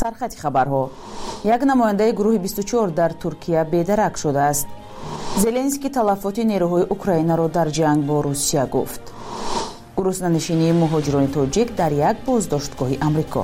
сархати хабарҳо. Як намояндаи гурӯҳи 24 дар Туркия бедарак шудааст. Зеленский талафоти нерӯҳои Украинаро дар ҷанг бо Русия гуфт. гуруснанишинии муҳоҷирони тоҷик дар як боздоштгоҳи Амрико.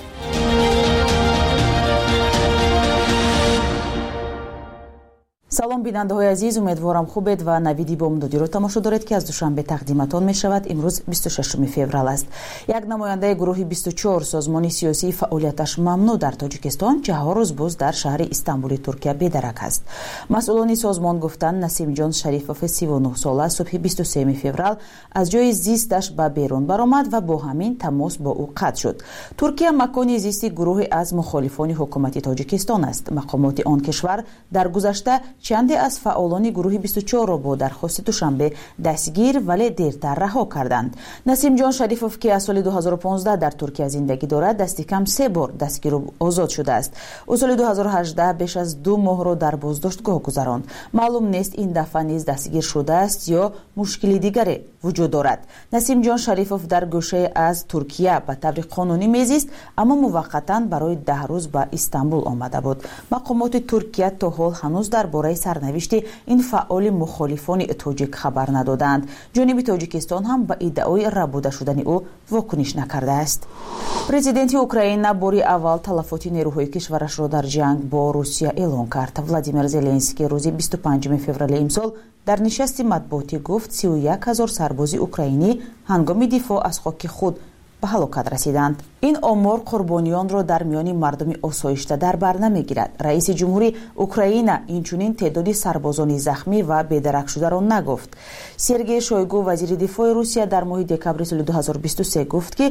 салом бинандаҳои азиз, умедворам хубед ва навиди бомдодиро тамошо доред ки аз душанбе тақдиматон мешавад. имрӯз 26 феврал аст. Як намояндаи гурӯҳи 24 созмони сиёсии фаъолияташ мамнӯъ дар Тоҷикистон ҷаҳо рӯз боз дар шаҳри Истамбули Туркия бедарак аст. масъулони созмон гуфтанд Насимҷон Шарифов 39 сола субҳи 23 феврал аз ҷои зисташ ба берун баромад ва бо ҳамин тамос бо ӯ қатъ шуд. Туркия макони зисти гурӯҳе аз мухолифони ҳукумати Тоҷикистон аст. мақомоти он кишвар дар гузашта чанде аз фаъолони гурӯҳи 24-ро бо дархости душанбе дастгир вале дертар раҳо карданд. Насимҷон Шарифов ки аз соли 2015 дар Туркия зиндагӣ дорад, дасти кам 3 бор дастгиру озод шудааст. ӯ соли 2018 беш аз 2 моҳро дар боздоштгоҳ гузаронд. маълум нест ин дафъа низ дастгир шудааст ё мушкили дигаре вуҷуд дорад. Насимҷон Шарифов дар гӯшае аз Туркия ба таври қонунӣ мезист, аммо муваққатан барои 10 рӯз ба Истамбул омада буд. мақомоти Туркия то ҳол ҳанӯз дар бораи сарнавишти ин фаъоли мухолифони тоҷик хабар надоданд. ҷониби Тоҷикистон ҳам ба иддаои рабуда шудани ӯ вокуниш накардааст. президенти Украина бори аввал талафоти нерӯҳои кишварашро дар ҷанг бо Русия эълон кард. Владимир Зеленский рӯзи 25 феврали имсол дар нишасти матбуотӣ гуфт 31 000 сарбози украинӣ ҳангоми дифоъ аз хоки худ ба ҳалокат расиданд. ин омор қурбонiyonро дар миёни мардуми осоишта дар бар намегирад. раиси ҷумҳури Украина инчунин теъдоди сарбозони захмӣ ва бедаракшударо нагуфт. Сергей Шойгу, вазири дифоъи Русия, дар моҳи декабри соли 2023 гуфт ки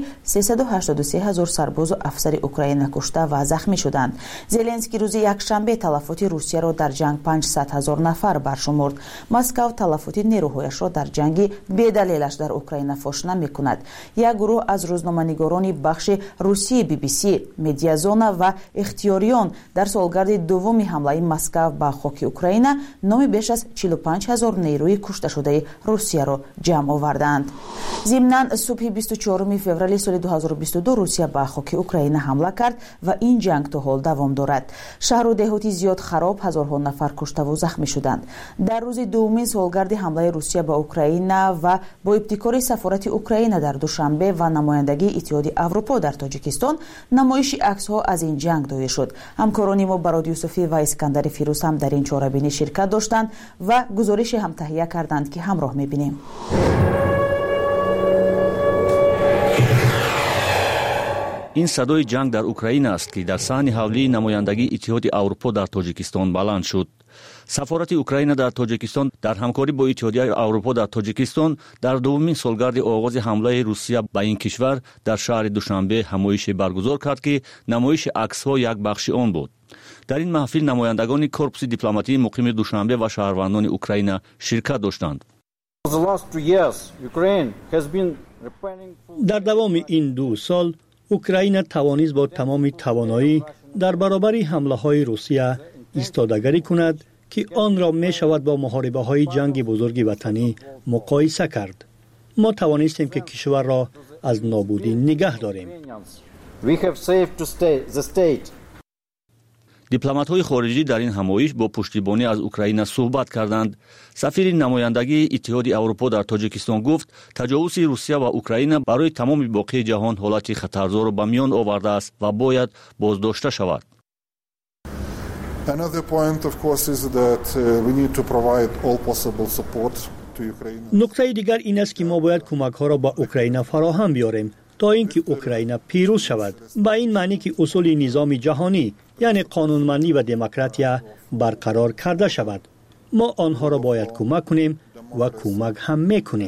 383 000 сарбозу афсари Украина кушта ва захмӣ шуданд. Зеленский рӯзи якшанбе талафоти Русияро дар ҷанг 500 000 нафар баршумурд. Москав талафоти нерӯҳояшро дар ҷанги бедалелаш дар Украина фош намекунад. Як гурӯҳ аз рӯзноманигорони бахши Русии BBC, Медиазона ва Ихтиёриён дар солгарди дуввуми ҳамлаи Москав ба хоки Украина номи беш аз 45 000 нерӯи кушташудаи Русияро ҷамъ оварданд. зимнан субҳи 24 феврали соли 2022 Русия ба хоки Украина ҳамла кард ва ин ҷанг то ҳол давом дорад. шаҳру деҳоти зиёд хароб, ҳазорҳо нафар куштаву захмӣ шуданд. дар рӯзи дуввумин солгарди ҳамлаи Русия ба Украина ва бо ибтикори сафорати Украина дар душанбе ва намояндагии Иттиҳоди Аврупо дар Тоҷикистон намоиши аксҳо аз ин ҷанг доир шуд. ҳамкорони мо Барод Юсуфӣ ва Искандари Фирӯз ҳам дар ин чорабинӣ ширкат доштанд ва гузорише ҳам таҳия карданд ки ҳамроҳ мебинем. ин садои ҷанг дар Украина аст ки дар саҳни ҳавлии намояндагии Иттиҳоди Аврупо дар Тоҷикистон баланд шуд. сафорати Украина дар Тоҷикистон дар ҳамкорӣ бо Иттиҳодияи Аврупо дар Тоҷикистон дар дуввумин солгарди оғози ҳамлаи Русия ба ин кишвар дар шаҳри Душанбе ҳамоише баргузор кард ки намоиши аксҳо як бахши он буд. дар ин маҳфил намояндагони корпуси дипломатии муқими Душанбе ва шаҳрвандони Украина ширкат доштанд. дар давоми ин 2 сол Украина тавонист бо тамоми тавоноӣ дар баробари ҳамлаҳои Русия истодагарӣ кунад ки онро мешавад бо муҳорибаҳои ҷанги бузурги ватанӣ муқоиса кард. мо тавонистем ки кишварро аз нобудӣ нигаҳ дорем. дипломатҳои хориҷӣ дар ин ҳамоиш бо пуштибонӣ аз Украина суҳбат карданд. сафири намояндагии Иттиҳоди Аврупо дар Тоҷикистон гуфт таҷовузи Русия ва Украина барои тамоми боқии ҷаҳон ҳолати хатарзорро ба миён овардааст ва бояд боздошта шавад. нуқтаи дигар ин аст ки мо бояд кӯмакҳоро ба Украина фароҳам биёрем то ин ки Украина пирӯз шавад. ба ин маънӣ ки усули низоми ҷаҳонӣ яъне қонунмандӣ ва демократия барқарор карда шавад. мо онҳоро бояд кӯмак кунем ва кӯмак ҳам мекунем.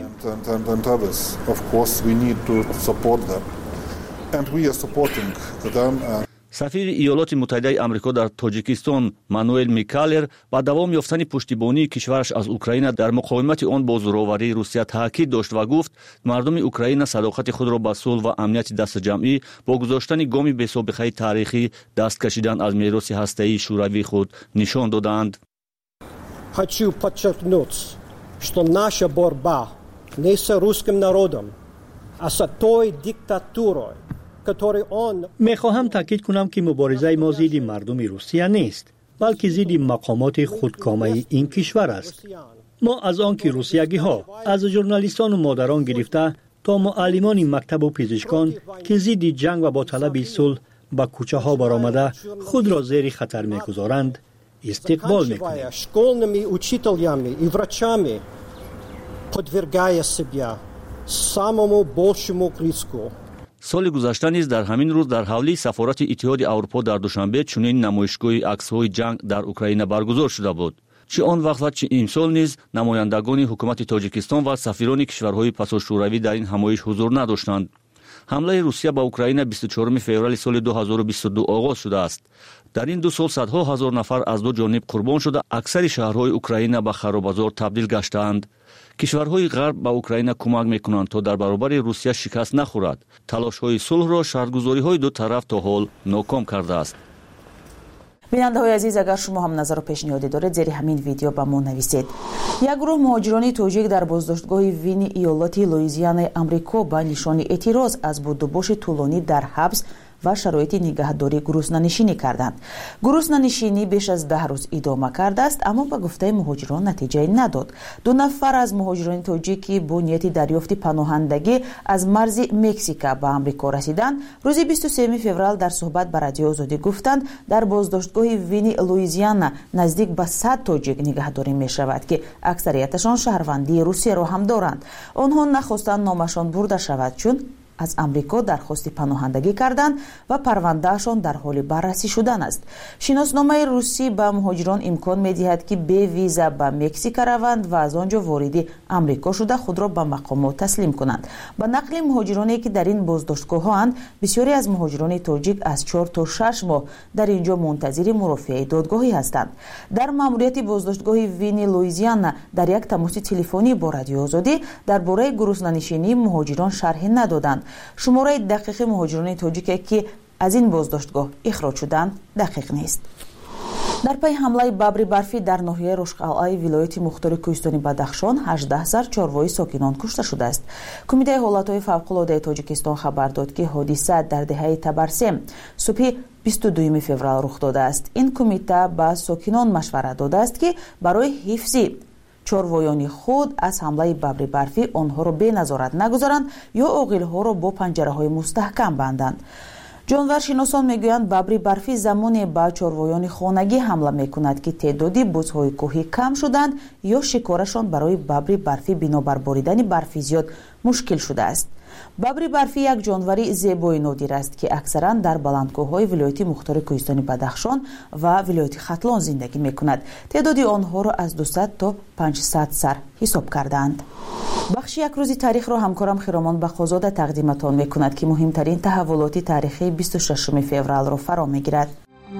сафири иёлоти муттаҳидаи амрико дар Тоҷикистон Мануэл Микалер ба давом ёфтани пуштибонии кишвараш аз Украина дар муқовимати он бо зӯроварии Русия таъкид дошт ва гуфт мардуми Украина садоқати худро ба сулҳ ва амнияти дастаҷамъӣ бо гузоштани гоми бесобиқаи таърихӣ даст кашидан аз мероси ҳастаии шӯравии худ нишон доданд. Хочу подчеркнуть, что наша борьба не с русским народом, а с той диктатурой, میخواهم تاکید کنم که مبارزه ما ضد مردم روسیه نیست، بلکه ضد مقامات خودکامه این کشور است. ما از آنکه روسیگی ها از ژورنالیستان و مادران گرفته تا معلمان مکتب و پزشکان که ضد جنگ و با طلب صلح به کوچه ها برآمده خود را زیر خطر میگذارند استقبال میکنیم. Школьными учителями и врачами подвергая себя самому большому риску. соли гузашта низ дар ҳамин рӯз дар ҳавлии сафорати иттиҳоди аврупо дар душанбе чунин намоишгоҳи аксҳои ҷанг дар Украина баргузор шуда буд. чӣ он вақт ва чӣ имсол низ намояндагони ҳукумати Тоҷикистон ва сафирони кишварҳои пасошӯравӣ дар ин ҳамоиш ҳузур надоштанд. ҳамлаи Русия ба Украина 24 феврали соли 2022 оғоз шудааст. дар ин 2 сол садҳо ҳазор нафар аз ду ҷониб қурбон шуда, аксари шаҳрҳои Украина ба харобазор табдил гаштаанд. кишварҳои ғарб ба Украина кӯмак мекунанд то дар баробари Русия шикаст нахӯрад. талошҳои сулҳро шартгузориҳои ду тараф то ҳол ноком кардааст. бинандаҳои азиз, агар шумо ҳам назару пешниҳодӣ доред, зери ҳамин видео ба мо нависед. як гурӯҳ муҳоҷирони тоҷик дар боздоштгоҳи Вини иёлоти Луизианаи Амрико ба нишони эътироз аз будубоши тӯлонӣ дар ҳабс ва шароити нигаҳдорӣ гуруснанишинӣ карданд. гуруснанишинӣ беш аз 10 рӯз идома кардааст, аммо ба гуфтаи муҳоҷирон натиҷае надод. 2 нафар аз муҳоҷирони тоҷикӣ бо нияти дарёфти паноҳандагӣ аз марзи Мексика ба Амрико расиданд. рӯзи 23 феврал дар суҳбат ба Радиои Озодӣ гуфтанд, дар боздоштгоҳи Вини Луизиана наздик ба 100 тоҷик нигаҳдорӣ мешавад ки аксарияташон шаҳрвандии Русияро ҳам доранд. онҳо нахостанд номашон бурда шавад, чун аз Амрико дархости паноҳандагӣ карданд ва парвандаашон дар ҳоли баррасӣ шудан аст. шиносномаи русӣ ба муҳоҷирон имкон медиҳад ки бе виза ба Мексика раванд ва аз он ҷо вориди Амрико шуда худро ба мақомот таслим кунанд. ба нақли муҳоҷироне ки дар ин боздоштгоҳҳоанд, бисёре аз муҳоҷирони тоҷик аз 4 то 6 моҳ дар ин ҷо мунтазири мурофиаи додгоҳӣ ҳастанд. дар маъмурияти боздоштгоҳи Вини Луизиана дар як тамоси телефонӣ бо Радиои Озодӣ дар бораи гуруснанишинии муҳоҷирон шарҳе надоданд. шумораи дақиқи муҳоҷирони тоҷике ки аз ин боздоштгоҳ ихроҷ шуданд дақиқ нест. дар пайи ҳамлаи бабри барфӣ дар ноҳияи Рӯшқалъаи вилояти Мухтори Кӯҳистони Бадахшон 18 сар чорвои сокинон кушта шудааст. Кумитаи ҳолатҳои фавқулоддаи Тоҷикистон хабар дод, ки ҳодиса дар деҳаи Табарсем субҳи 22 феврал рух додааст. ин кумита ба сокинон машварат додааст, ки барои ҳифзи чорвоёни худ аз ҳамлаи бабри барфӣ онҳоро беназорат нагузоранд ё оғилҳоро бо панҷараҳои мустаҳкам банданд. ҷонваршиносон мегӯянд, бабри барфӣ замоне ба чорвоёни хонагӣ ҳамла мекунад, ки теъдоди бузҳои кӯҳӣ кам шуданд ё шикорашон барои бабри барфӣ бинобар боридани барфи зиёд мушкил шудааст. бабри барфӣ як ҷонвари зебои нодир аст, ки аксаран дар баландкӯҳҳои вилояти Мухтори Кӯҳистони Бадахшон ва вилояти Хатлон зиндагӣ мекунад. теъдоди онҳоро аз 200 то 500 сар ҳисоб кардаанд. бахши як рӯзи таърихро ҳамкорам Хиромон Бақозода тақдиматон мекунад, ки муҳимтарин таҳаввулоти таърихии 26 февралро фаро мегирад.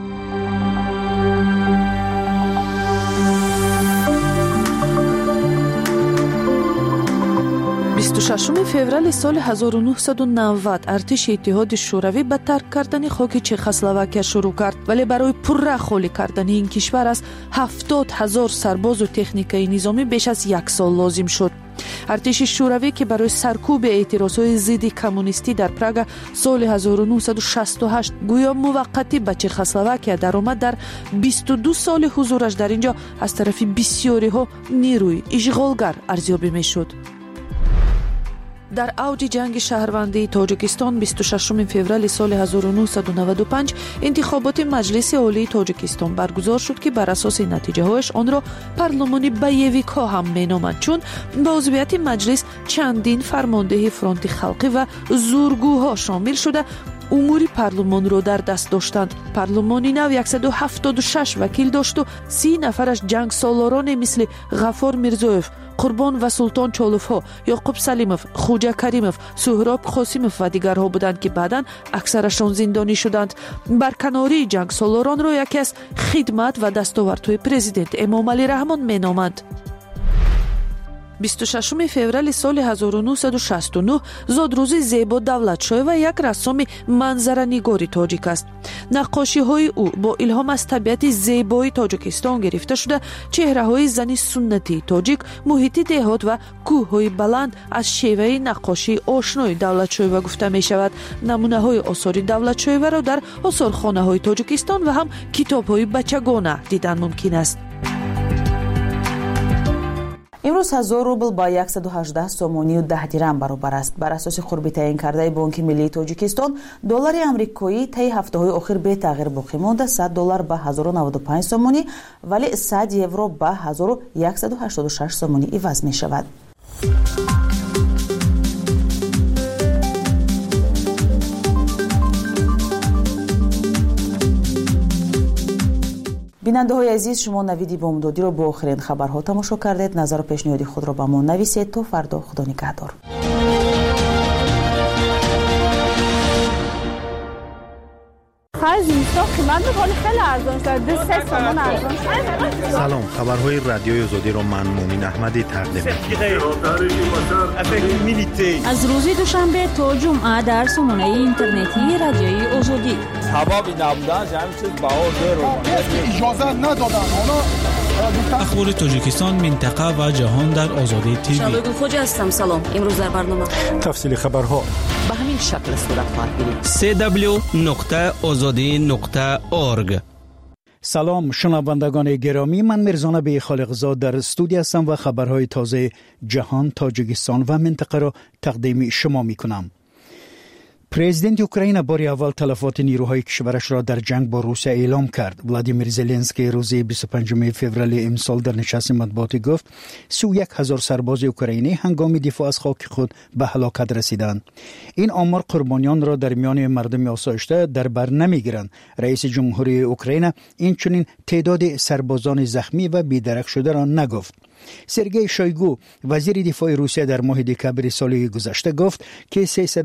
26 феврали соли 1990 артиши иттиҳоди шӯравӣ ба тарк кардани хоки Чехословакия шурӯъ кард, вале барои пурра холӣ кардани ин кишвар аз 70 000 сарбозу техникаи низомӣ беш аз 1 сол лозим шуд. артиши шӯравӣ, ки барои саркӯби эътирозҳои зидди коммунистӣ дар Прага соли 1968 гӯё муваққатӣ ба Чехословакия даромад, дар 22 соли ҳузураш дар ин ҷо аз тарафи бисёриҳо нирӯи ишғолгар арзёбӣ мешуд. дар авҷи ҷанги шаҳрвандии Тоҷикистон 26 феврали соли 1995 интихоботи Маҷлиси олии Тоҷикистон баргузор шуд, ки бар асоси натиҷаҳояш онро парлумони боевикҳо ҳам меноманд, чун ба узвияти маҷлис чандин фармондеҳи фронти халқӣ ва зургӯҳо шомил шуда умури парлумонро дар даст доштанд. парлумони нав 176 вакил дошту 30 нафараш ҷангсолороне мисли Ғаффор Мирзоев, Қурбон ва Султон Чолуфҳо, Ёқуб Салимов, Хуҷа Каримов, Суҳроб Қосимов ва дигарҳо буданд, ки баъдан аксарашон зиндонӣ шуданд. барканории ҷангсолоронро яке аз хидмат ва дастовардҳои президент Эмомалӣ Раҳмон меноманд. 26 فеврали соли 1969 зодрӯзи Зебо Давлатшоева як рассоми манзаранигори тоҷик аст. наққошиҳои ӯ бо илҳом аз табиати зебои Тоҷикистон гирифта шуда чеҳраҳои зани суннатии тоҷик, муҳити деҳот ва кӯҳҳои баланд аз шеваи наққошии ошнои Давлатшоева гуфта мешавад. намунаҳои осори Давлатшоеваро дар осорхонаҳои Тоҷикистон ва ҳам китобҳои бачагона дидан мумкин аст. имрӯз 1000 рубл ба 118 сомонию 10 дирам баробар аст. бар асоси хурби таъин кардаи Бонки миллии Тоҷикистон, доллари амрикоӣ таи ҳафтаҳои охир бетағйир боқӣ монда $100 ба 1095 сомонӣ, вале 100 евро ба 1186 сомонӣ иваз мешавад. бинандаҳои азиз, шумо навиди бомдодиро бо охирин хабарҳо тамошо кардед. назару пешниҳоди худро ба мо нависед. то фардо, худо нигаҳдор. سلام، خبرهای رادیوی آزادی را من مومن احمدی تقدیم می‌کنم. از روز دوشنبه تا جمعه در سامانه اینترنتی رادیوی آزادی. سبب نبودن همین چیز بهار اجازه ندادن. اخبار تاجیکستان، منطقه و جهان در آزادی تیوی. شالوی خوجا هستم. سلام. امروز در برنامه تفصیل خبرها به همین شکل صورت خواهد گرفت. www.azadi.org. سلام شنوندگان گرامی، من میرزا نبی خالقزاد در استودیو هستم و خبرهای تازه جهان، تاجیکستان و منطقه را تقدیم شما میکنم. پرزیدنت اوکراین باری اول تلفات نیروهای کشورش را در جنگ با روسیه اعلام کرد. ولادیمیر زلنسکی روز 25 فوریه امسال در نشست مطبوعاتی گفت 31,000 سرباز اوکراینی هنگام دفاع از خاک خود به هلاکت رسیدند. این آمار قربانیان را در میان مردم آسایشته در بر نمیگیرند. رئیس جمهوری اوکراین اینچنین تعداد سربازان زخمی و بیدرک شده را نگفت. سرگئی شویگو وزیر دفاع روسیه در ماه دکمبر سال گذشته گفت که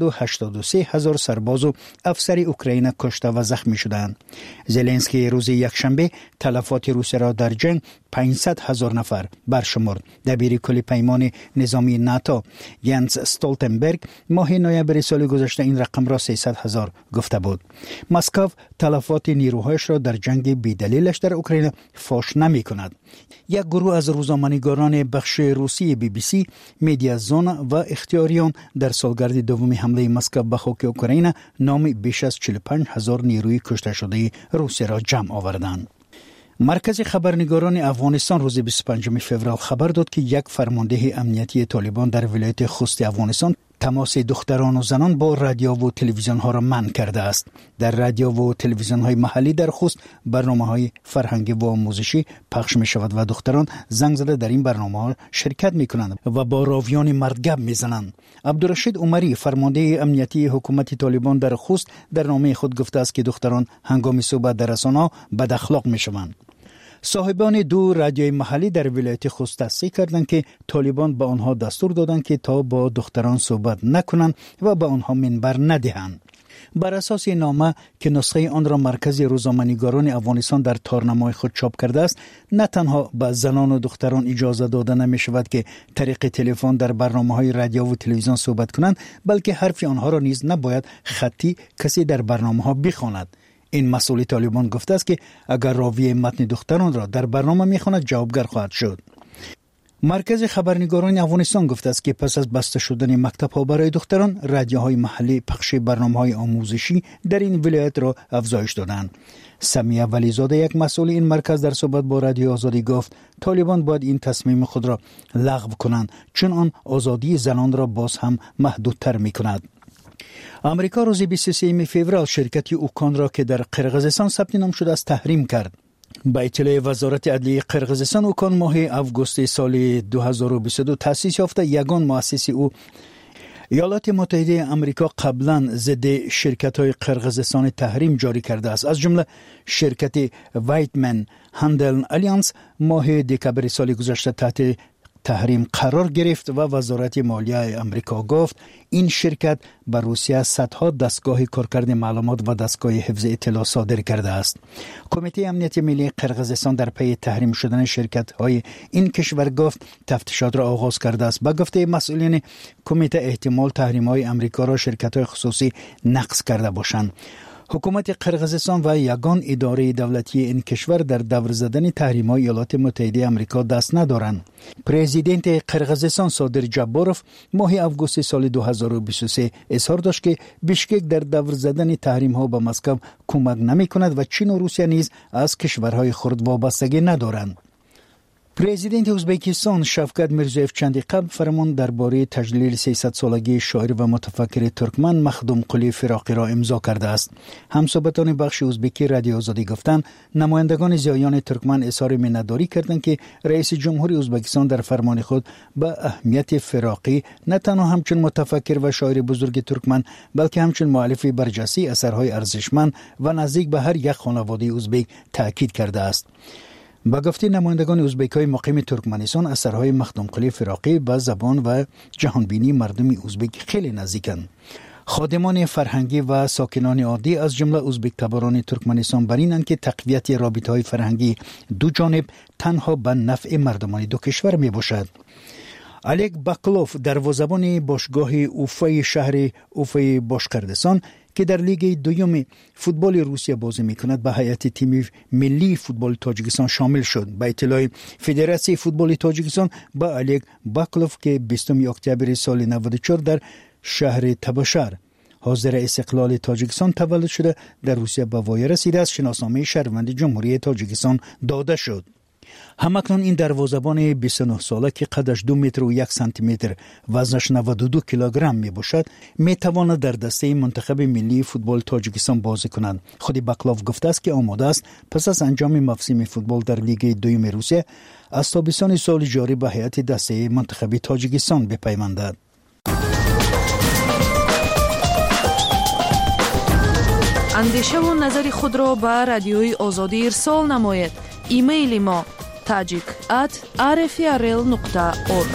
383,000 سرباز و افسر اوکراین کشته و زخمی شدند. زلنسکی روز یکشنبه تلفات روسیه را در جنگ 500,000 نفر برشمرد. دبیر کل پیمان نظامی ناتو ینس استولتنبرگ ماه نوامبر سال گذشته این رقم را 300,000 گفته بود. مسکو تلفات نیروهایش را در جنگ بی‌دلیلش در اوکراین فاش نمی‌کند. یک گروه از روزنامه‌نگاران بخش روسی BBC، میدیازون و اختیاریون در سالگرد دوم حمله مسکو به خاک اوکراین نام بیش از 45,000 نیروی کشته شده روسیه را جمع آوردند. مرکز خبرنگاران افغانستان روز 25 فوریه خبر داد که یک فرمانده امنیتی طالبان در ولایت خوست افغانستان تماس دختران و زنان با رادیو و تلویزیون ها را منع کرده است. در رادیو و تلویزیون های محلی در خوست برنامه های فرهنگی و آموزشی پخش می شود و دختران زنگ زده در این برنامه ها شرکت می کنند و با راویان مردگب می زنند. عبدالرشید عمری فرمانده امنیتی حکومت طالبان در خوست در نامه خود گفته است که دختران هنگام صحبت در رسانه‌ها بد اخلاق می شوند. صاحبان دو رادیوی محلی در ولایت خوست تصدیق کردند که طالبان به آنها دستور دادند که تا با دختران صحبت نکنند و به آنها منبر ندهند. بر اساس نامه که نسخه آن را مرکز روزنامه‌نگاران افغانستان در تارنمای خود چاپ کرده است، نه تنها به زنان و دختران اجازه داده نمی شود که طریق تلفن در برنامه‌های رادیو و تلویزیون صحبت کنند، بلکه حرف آنها را نیز نباید خطی کسی در برنامه‌ها بخواند. این مسئول طالبان گفته است که اگر راوی متن دختران را در برنامه میخواند جوابگر خواهد شد. مرکز خبرنگاران افغانستان گفته است که پس از بسته شدن مکتب‌ها برای دختران، رادیوهای محلی پخش برنامه‌های آموزشی در این ولایت را افزایش دادند. سمیه ولیزاده یک مسئول این مرکز در صحبت با رادیو آزادی گفت طالبان باید این تصمیم خود را لغو کنند، چون آن آزادی زنان را باز هم محدودتر می‌کند. امریکا روز 23 فوریه شرکت اوکان را که در قرقیزستان ثبت نام شده است تحریم کرد. با اطلاع وزارت عدلیه قرقیزستان، اوکان ماه اوگوست سال 2022 تأسیس یافته یگان مؤسس او ایالات متحده آمریکا قبلا ضد شرکت‌های قرقیزستان تحریم جاری کرده است. از جمله شرکت وایتمن هندل الیانس ماه دکمبر سال گذشته تحت تحریم قرار گرفت و وزارت مالیه امریکا گفت این شرکت به روسیه صدها دستگاه کارکرد معلومات و دستگاه حفظ اطلاع صادر کرده است. کمیته امنیت ملی قرقیزستان در پی تحریم شدن شرکت‌های این کشور گفت تفتیشات را آغاز کرده است. به گفته مسئولین کمیته احتمال تحریم‌های امریکا را شرکت‌های خصوصی نقض کرده باشند. حکومت قرقیزستان و یگان اداره دولتی این کشور در دور زدن تحریم‌های ایالات متحده آمریکا دست ندارند. پرزیدنت قرقیزستان صادر جباروف ماه آگوست سال 2023 اظهار داشت که بیشکک در دور زدن تحریم‌ها به مسکو کمک نمی‌کند و چین و روسیه نیز از کشورهای خرد وابستگی ندارند. پرزیدنت ازبکستان شفقت میرزویف چندی قبل فرمان درباره تجلیل 300 سالگی شاعر و متفکر ترکمن مخدوم قلی فراقی را امضا کرده است. همصحبتان بخش ازبکی رادیو آزادی گفتند نمایندگان زیایان ترکمن اظهار منتداری کردند که رئیس جمهور ازبکستان در فرمان خود به اهمیت فراقی نه تنها همچون متفکر و شاعر بزرگ ترکمن بلکه همچون مؤلف برجسته اثرهای ارزشمند و نزدیک به هر یک خانواده ازبک تاکید کرده است. با گفته نمایندگان ازبک‌های مقیم ترکمنستان اثرهای مخدوم قلی فراقی به زبان و جهانبینی مردم ازبک خیلی نزدیکند. خادمان فرهنگی و ساکنان عادی از جمله ازبک تباران ترکمنستان برینند که تقویت رابطه‌های فرهنگی دو جانب تنها به نفع مردمان دو کشور میباشد. الک باکلوف دروازه‌بان باشگاه اوفای شهر اوفای باشقردستان که در لیگ دوم فوتبال روسیه بازی می‌کند به هیئت تیم ملی فوتبال تاجیکستان شامل شد. به اطلاع فدراسیون فوتبال تاجیکستان با الک باکلوف که 20 اکتبر سال 94 در شهر تباشر حاضر استقلال تاجیکستان تولد شده در روسیه به وای رسیده است شناسنامه شهروند جمهوری تاجیکستان داده شد. همکنون این دروازه‌بان 29 ساله که قدش 2 متر و 1 سانتی متر وزنش 92 کیلوگرم می باشد می تواند در دسته منتخب ملی فوتبال تاجیکستان بازی کند. خود باکلوف گفته است که آماده است پس از انجام موسم فوتبال در لیگ دوم روسیه از تابستان سال جاری به هیئت دسته منتخب تاجیکستان بپیوندد. اندیشه و نظر خود را به رادیوی آزادی ارسال نمایید. ایمیل ما tajik@rfrl.org.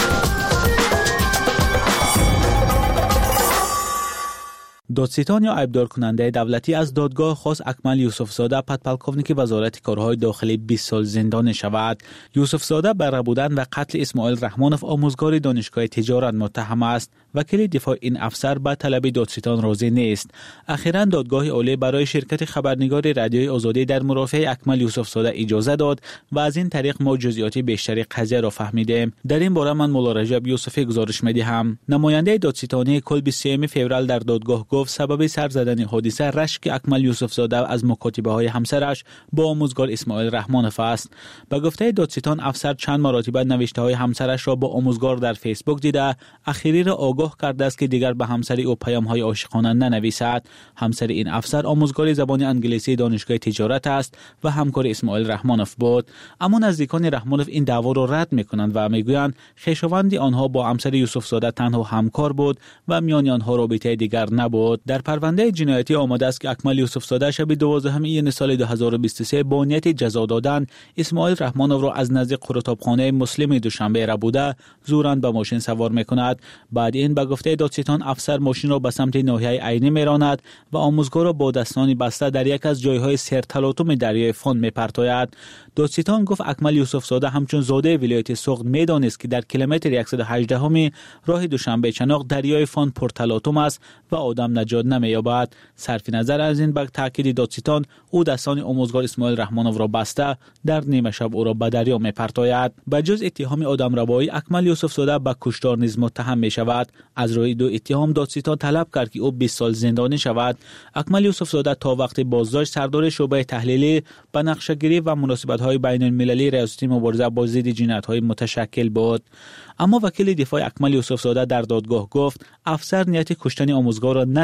دادستان یا عیبدار کننده دولتی از دادگاه خواست اکمل یوسفزاده پدپلکوونیک وزارت کارهای داخلی 20 سال زندانی شود. یوسفزاده بر بودن و قتل اسماعیل رحمانوف آموزگار دانشگاه تجارت متهم است. وکیل دفاع این افسر به طلب دادستان راضی نیست. اخیراً دادگاه عالی برای شرکت خبرنگار رادیوی آزادی در مرافعه اکمل یوسفزاده اجازه داد و از این طریق ما جزئیات بیشتری قضیه را فهمیدیم. در این باره من مولا رجب یوسفی گزارش می‌دهم. نماینده دادستانی کل 23 فوریه در دادگاه گفت سبب سر زدن حادثه رشک اکمل یوسفزاده از مکاتبه‌های همسرش با آموزگار اسماعیل رحمانوف است. به گفته دادستان افسر چند مرتبه نوشته‌های همسرش را با آموزگار در فیسبوک دیده اخیری را آگاه کرده است که دیگر به همسر او پیام‌های عاشقانه ننویسد. همسر این افسر آموزگار زبان انگلیسی دانشگاه تجارت است و همکار اسماعیل رحمانوف بود. اما نزدیکان رحمانوف این دعوا را رد می‌کنند و می‌گویند خویشاوند آنها با همسر یوسفزاده تنها همکار بود و میان آنها رابطه دیگر نبود. در پرونده جنایتی آمده است که اکمل یوسفزاده شب 12 ایار سال 2023 با نیت جزا دادن اسماعیل رحمانوف را از نزد قرطابخانه مسلم دوشنبه ربوده زوراً به ماشین سوار می‌کند. بعد این به گفته دادستان افسر ماشین را به سمت ناحیه عینی می‌راند و آموزگار را با دستان بسته در یک از جایهای سرتلاطم دریای فون می‌پرتاید. دادستان گفت اکمل یوسفزاده همچون زاده ولایت سوخت می‌دانست که در کیلومتر 118 راه دوشنبه چناق دریای فون پرتلاطم است و آدم نجات نمی‌یابد. صرف نظر از این به تاکید دادستان او دستان آموزگار اسماعیل رحمانوف را بسته در نیمه شب او را به دریا می‌پرتاید. به جز اتهام آدمربایی اکمل یوسفزاده به کشتار نیز متهم می‌شود. از روی دو اتهام دادستان طلب کرد که او 20 سال زندانی شود. اکمل یوسفزاده تا وقت بازداشت سردار شعبه تحلیلی به نقشه‌گیری و مناسبت‌های بین‌المللی ریاست مبارزه با ضد جنایت‌های متشکل بود. اما وکیل دفاع اکمل یوسفزاده در دادگاه گفت افسر نیت کشتن آموزگار را نداشت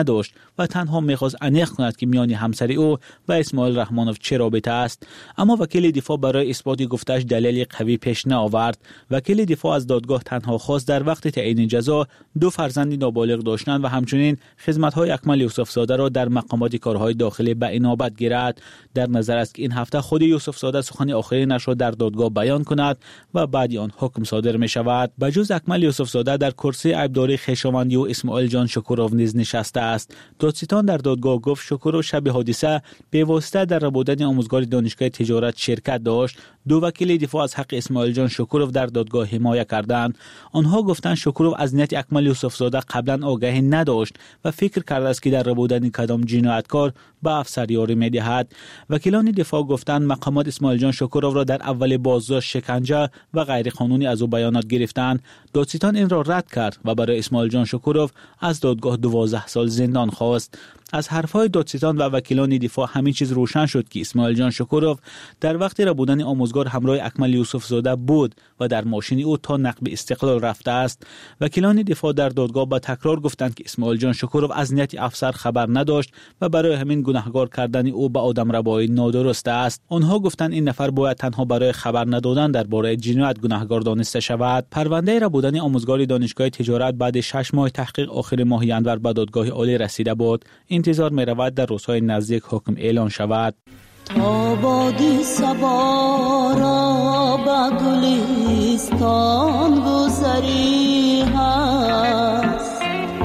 نداشت و تنها می‌خواست انیق کند که میان همسر او و اسماعیل رحمانوف چه رابطه است. اما وکیل دفاع برای اثبات گفته‌اش دلیل قوی پیش نآورد. وکیل دفاع از دادگاه تنها خواست در وقت تعیین جزا 2 فرزند نابالغ داشتند و همچنین خدمت‌های اکمل یوسف زاده را در مقامات کارهای داخلی به انابت گیرد. در نظر است که این هفته خود یوسف زاده سخن آخرینش را در دادگاه بیان کند و بعد آن حکم صادر می شود. بجز اکمل یوسف زاده در کرسی عیبداری خویشاوندی و اسماعیل جان شکورov نیز نشسته است. دادستان در دادگاه گفت شکورov شب حادثه به واسطه در ربودن آموزگار دانشگاه تجارت شرکت داشت. 2 وکیل دفاع از حق اسماعیل جان شکورov در دادگاه حمایت کردند. آنها گفتند شکورov از نیت اکمل یوسف زاده قبلا آگاهی نداشت و فکر کرده است که در ربودن کدام جنایتکار به افسریاری می‌دهد. وکیلان دفاع گفتند مقامات اسماعیل جان شکورov را در اول بازداشت شکنجه و غیر قانونی از او بیانات گرفتند. دادستان این را رد کرد و برای اسماعیل جان شکورov از دادگاه 12 سال زندان خواست. از حرفهای دادستان و وکیلان دفاع همین چیز روشن شد که اسماعیل جان شکورov در وقت ربودن آموزگار همراه اکمل یوسف زاده بود و در ماشین او تا نقب استقلال رفته است. وکیلان دفاع در دادگاه با تکرار گفتند که اسماعیل جان شکورov از نیت افسر خبر نداشت و برای همین گناهکار کردن او به آدمربایی نادرست است. آنها گفتند این نفر باید تنها برای خبر ندادن درباره جنایت گناهکار دانسته شود. پرونده ربودن آموزگار دانشگاه تجارت بعد 6 ماه تحقیق آخر ماه ژانویه به دادگاه عالی رسیده بود. انتظار می رود در روزهای نزدیک حکم اعلان شود. تا بادی صبا را به گلستان گذری هست،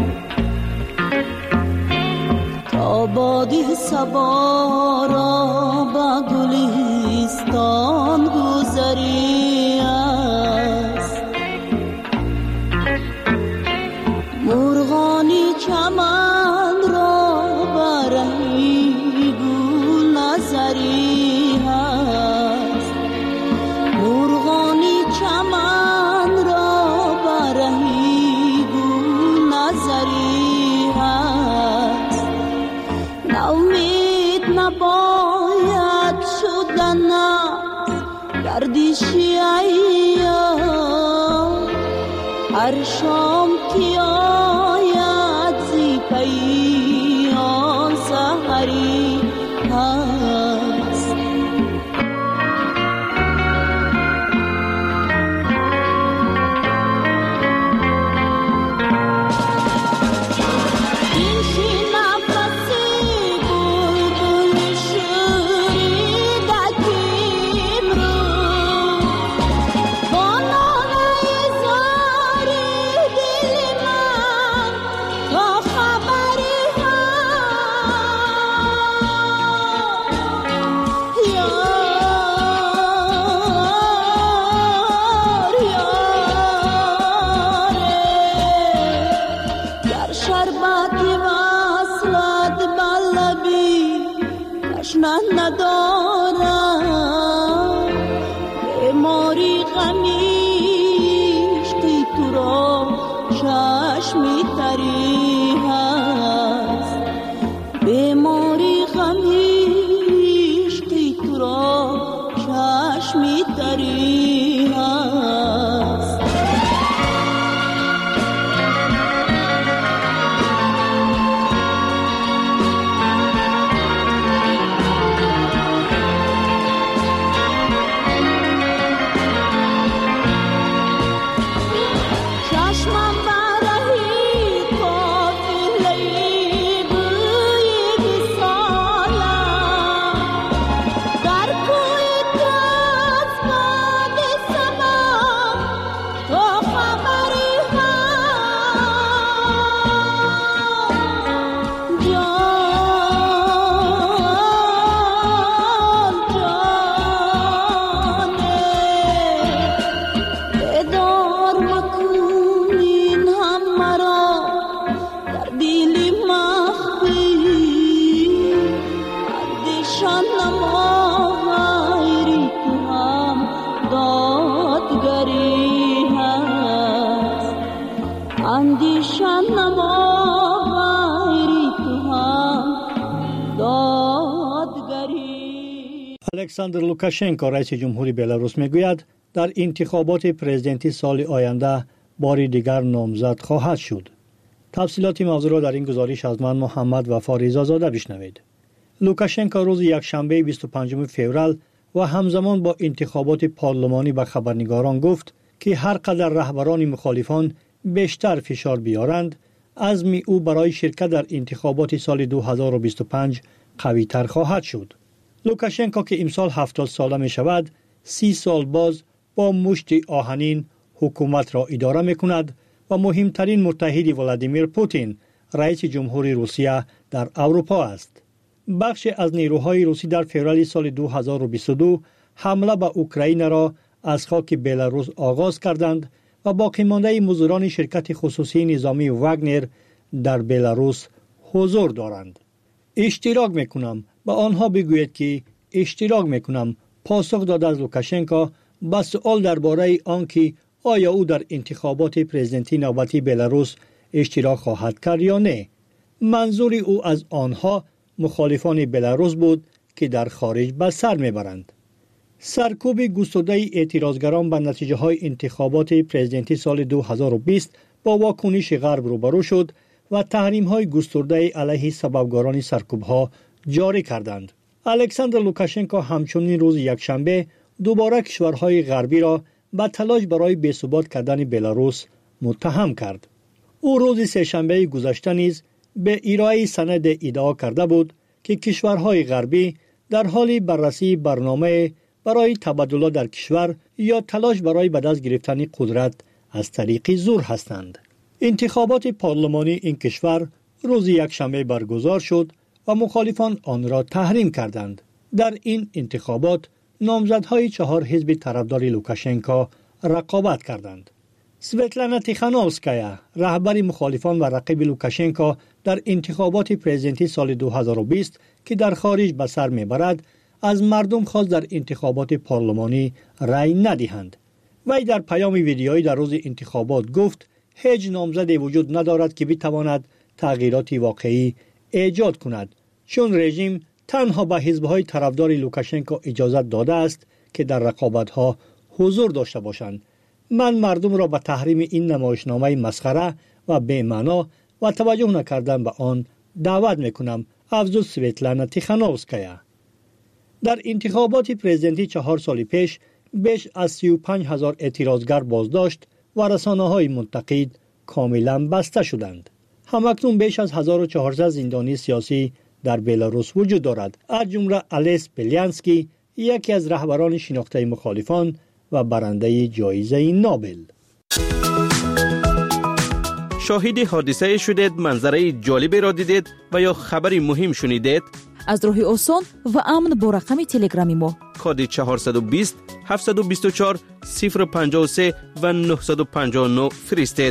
تا بادی صبا را به گلستان گذری هست، مرغانی چمن را برهی گل نظری هست، مرغانی چمن را برهی گل نظری هست، نومید نباید شدن گردشی ایام، هر شام که آید زی پی آن سحری هست. این شی نفسی بلبل شوریده کیم رو، با ناله زاری دل من تا خبری هست. یار یاره، گر شربتی وصلت بلبی تشنه ندارم، بیماری غمیش که تو را چشمی تری هست، بیماری غمیش که تو را چشمی تری هست. چشمم برهی قافله‌ای بوی وصالم، در کوی تاز باد سبا تا خبری هست. جان بیدار مکن این هم مرا در دل مخفی، اندیشان نما غیری تو هم دادگری هست، اندیشان نما غیری تو هم دادگری. الکساندر لوکاشنکو رئیس جمهوری بلاروس میگوید در انتخابات پرزیدنتی سال آینده باری دیگر نامزد خواهد شد. تفصیلات موضوع را در این گزارش از من محمد وفا رضازاده بشنوید. لوکاشنکو روز یکشنبه 25 فوریه و همزمان با انتخابات پارلمانی به خبرنگاران گفت که هر قدر رهبران مخالفان بیشتر فشار بیارند، عزم او برای شرکت در انتخابات سال 2025 قوی تر خواهد شد. لوکاشنکو که امسال 70 ساله می شود، 30 سال باز با مشت آهنین حکومت را اداره می کند و مهمترین متحد ولادیمیر پوتین رئیس جمهوری روسیه در اروپا است. بخش از نیروهای روسی در فوریه سال 2022 حمله به اوکراین را از خاک بلاروس آغاز کردند و باقی مانده مزدوران شرکت خصوصی نظامی واگنر در بلاروس حضور دارند. اشتراک میکنم به آنها بگویید که اشتراک میکنم، پاسخ داد از لوکاشنکو به سؤال درباره آنکه آیا او در انتخابات پرزیدنتی نوبتی بلاروس اشتراک خواهد کرد یا نه. منظور او از آنها مخالفان بلاروس بود که در خارج به سر میبرند. سرکوب گسترده اعتراضگران به نتیجه های انتخابات پرزیدنتی سال 2020 با واکنش غرب روبرو شد و تحریم های گسترده علیه سببکاران سرکوب ها جاری کردند. الکساندر لوکاشنکو همچنین روز یکشنبه دوباره کشورهای غربی را به تلاش برای بی‌ثبات کردن بلاروس متهم کرد. او روز سه‌شنبه گذشته نیز به ارائه سند ادعا کرده بود که کشورهای غربی در حال بررسی برنامه برای تبادل در کشور یا تلاش برای به دست گرفتن قدرت از طریق زور هستند. انتخابات پارلمانی این کشور روز یکشنبه برگزار شد و مخالفان آن را تحریم کردند. در این انتخابات نامزدهای 4 حزب طرفدار لوکاشنکو رقابت کردند. سویتلانا تیخانووسکایا، رهبر مخالفان و رقیب لوکاشنکو در انتخابات پرزیدنتی سال 2020 که در خارج به سر میبرد، از مردم خواست در انتخابات پارلمانی رأی ندهند. وی در پیام ویدیویی در روز انتخابات گفت هیچ نامزدی وجود ندارد که بتواند تغییرات واقعی ایجاد کند، چون رژیم تنها به حزب‌های طرفدار لوکاشنکو اجازه داده است که در رقابت‌ها حضور داشته باشند. من مردم را به تحریم این نمایشنامه مسخره و بی‌معنا و توجه نکردن به آن دعوت می‌کنم، افزود سویتلانا تیخانووسکایا. در انتخابات پرزیدنتی 4 سال پیش بیش از 35,000 اعتراضگر بازداشت و رسانه‌های منتقد کاملا بسته شدند. همکنون بیش از 1400 زندانی سیاسی در بلاروس وجود دارد، از جمله الیس بیلیانسکی، یکی از رهبران شناخته مخالفان و برنده جایزه نوبل. شاهد حادثه شدید، منظره جالبی را دیدید و یا خبری مهم شنیدید؟ از راه آسان و امن با رقم تلگرامی ما کد 420 724 053 و 959 فرستید.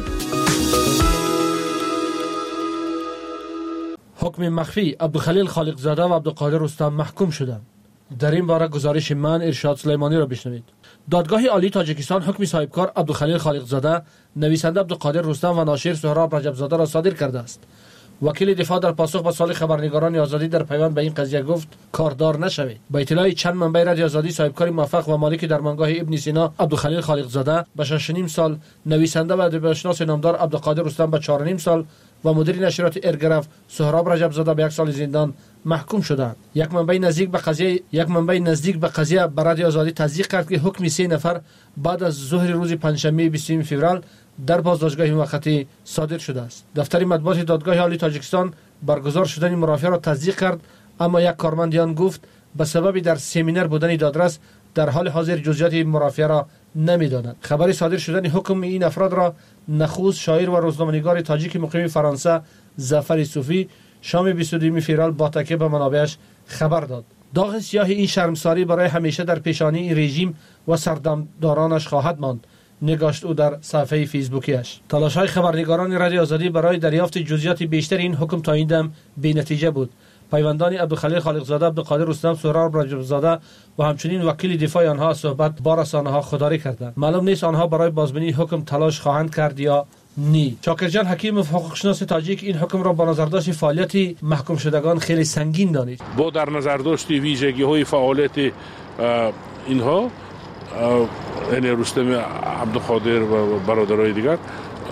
حکم مخفی عبدالخلیل خالقزاده و عبدالقادر رستم محکوم شدند. در این باره گزارش من ارشاد سلیمانی را بشنوید. دادگاه عالی تاجیکستان حکم صاحبکار عبدالخلیل خالقزاده، نویسنده عبدالقادر رستم و ناشر سهراب رجبزاده را صادر کرده است. وکیل دفاع در پاسخ به سوال خبرنگاران آزادی در پیوند به این قضیه گفت کاردار نشوید. با اطلاع چند منبع رادیو آزادی، صاحبکار موفق و مالک درمانگاه ابن سینا عبدالخلیل خالقزاده به 6.5 سال، نویسنده و ادبیاتشناس نامدار عبدالقادر رستم به 4.5 سال و مدیر نشریات ارگرف سهراب رجبزاده به 1 سال زندان محکوم شدند. یک منبع نزدیک به قضیه به رادیو آزادی تصدیق کرد که حکم 3 نفر بعد از ظهر روز پنجشنبه 20 فوریه در بازداشتگاه موقتی صادر شده است. دفتر مطبوعات دادگاه عالی تاجیکستان برگزار شدن مرافعه را تصدیق کرد، اما یک کارمند آن گفت به سبب در سمینار بودن دادرس در حال حاضر جزئیات مرافعه را نمی‌داند. خبر صادر شدن حکم این افراد را نخست شاعر و روزنامه‌نگار تاجیک مقیم فرانسه ظفر صوفی شام 22 فوریه با تکیه به منابعش خبر داد. داغ سیاه این شرمساری برای همیشه در پیشانی رژیم و سردمدارانش خواهد ماند، نگاشت او در صفحه فیسبوکیش. تلاش‌های خبرنگاران رادیو آزادی برای دریافت جزئیات بیشتر این حکم تا این دم بی‌نتیجه بود. پیوندان عبدالخلیل خالقزاده، عبدالقادر رستم، سهراب رجبزاده و همچنین وکیل دفاع آنها صحبت با رسانه‌ها خودداری کردند. معلوم نیست آنها برای بازبینی حکم تلاش خواهند کرد یا نی. شاکرجان حکیم حقوقشناس تاجیک این حکم را با نظرداشت فعالیت محکوم شدگان خیلی سنگین دانید. با در نظرداشت ویژگی‌های فعالیت اینها، یعنی رستم، عبدالقادر و برادرای دیگر،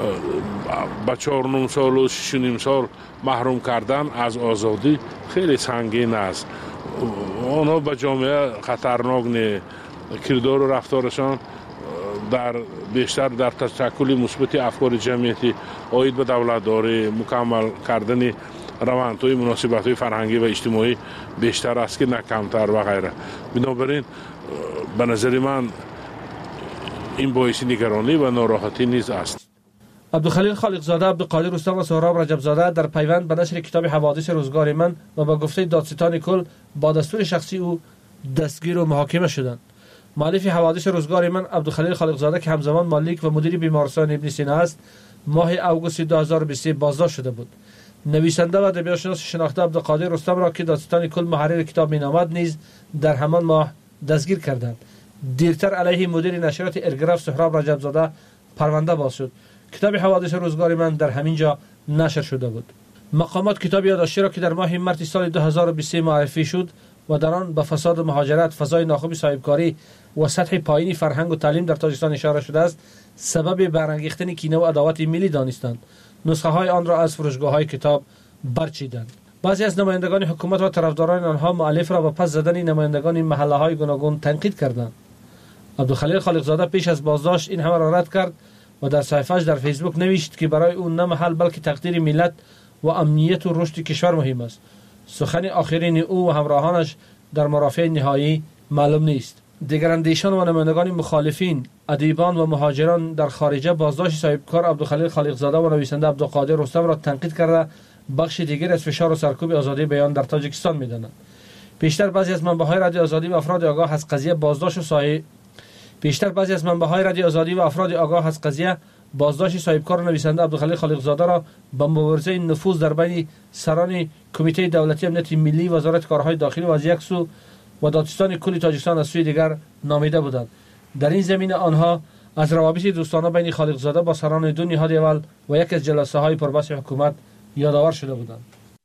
با 4 سال و 6 سال محروم کردن از آزادی خیلی سنگین است. آنها به جامعه خطرناک نه. کردار و رفتارشان بیشتر در تشکل مثبت افکار جمعیتی عاید به دولتداری، مکمل کردن روندهای مناسبت‌های فرهنگی و اجتماعی بیشتر است که نه کمتر و غیره. بنابراین به نظر من این باعث نگرانی و ناراحتی نیز است. عبدالخلیل خالقزاده، عبدالقادر رستم و سهراب رجبزاده در پیوند به نشر کتاب حوادث روزگار من و با گفته دادستان کل با دستور شخصی او دستگیر و محاکمه شدند. مؤلف حوادث روزگار من عبدالخلیل خالقزاده که همزمان مالک و مدیر بیمارستان ابن سینا است، ماه اوگوست 2023 بازداشت شده بود. نویسنده و ادبیاتشناس شناخته عبدالقادر رستم را که دادستان کل محرر کتاب مینامد نیز در همان ماه دستگیر کردند. دیرتر علیه مدیر نشریات ارگراف سهراب رجبزاده پرونده باز شد. کتاب حوادث روزگار من در همین جا نشر شده بود. مقامات کتاب یادداشتی را که در ماه مارس سال 2023 معرفی شد و در آن به فساد و مهاجرت، فضای ناخوب صاحبکاری و سطح پایینی فرهنگ و تعلیم در تاجیکستان اشاره شده است، سبب برانگیختن کینه و عداوت ملی دانستند. نسخه های آن را از فروشگاه های کتاب برچیدند. بعضی از نمایندگان حکومت و طرفداران آنها مؤلف را با پس زدن نمایندگان محله های گوناگون تنقید کردند. عبدالخلیل خالقزاده پیش از بازداشت این همه را رد کرد و در صفحه‌اش در فیسبوک نوشت که برای او نه محل بلکه تقدیر ملت و امنیت و رشد کشور مهم است. سخن آخرین او و همراهانش در مرافع نهایی معلوم نیست. دیگر اندیشان و نمایندگان مخالفین، ادیبان و مهاجران در خارجه بازداشت صاحبکار عبدالخلیل خالقزاده و نویسنده عبدالقادر رستم را تنقید کرده بخش دیگر از فشار و سرکوب آزادی بیان در تاجیکستان می‌دانند. بیشتر بعضی از منبع‌های رادیو آزادی و افراد آگاه از قضیه بازداشت صاحبکار و نویسنده عبدالخلیل خالقزاده را به مبارزه نفوذ در بین سران کمیته دولتی امنیت ملی، وزارت کارهای داخلی و از یک سو و دادستان کل تاجیکستان از سوی دیگر نامیده بودند. در این زمینه آنها از روابط دوستانه بین خالقزاده با سران دو نهاد اول و یک از جلسه های پربحث حکومت یادآور شده بودند.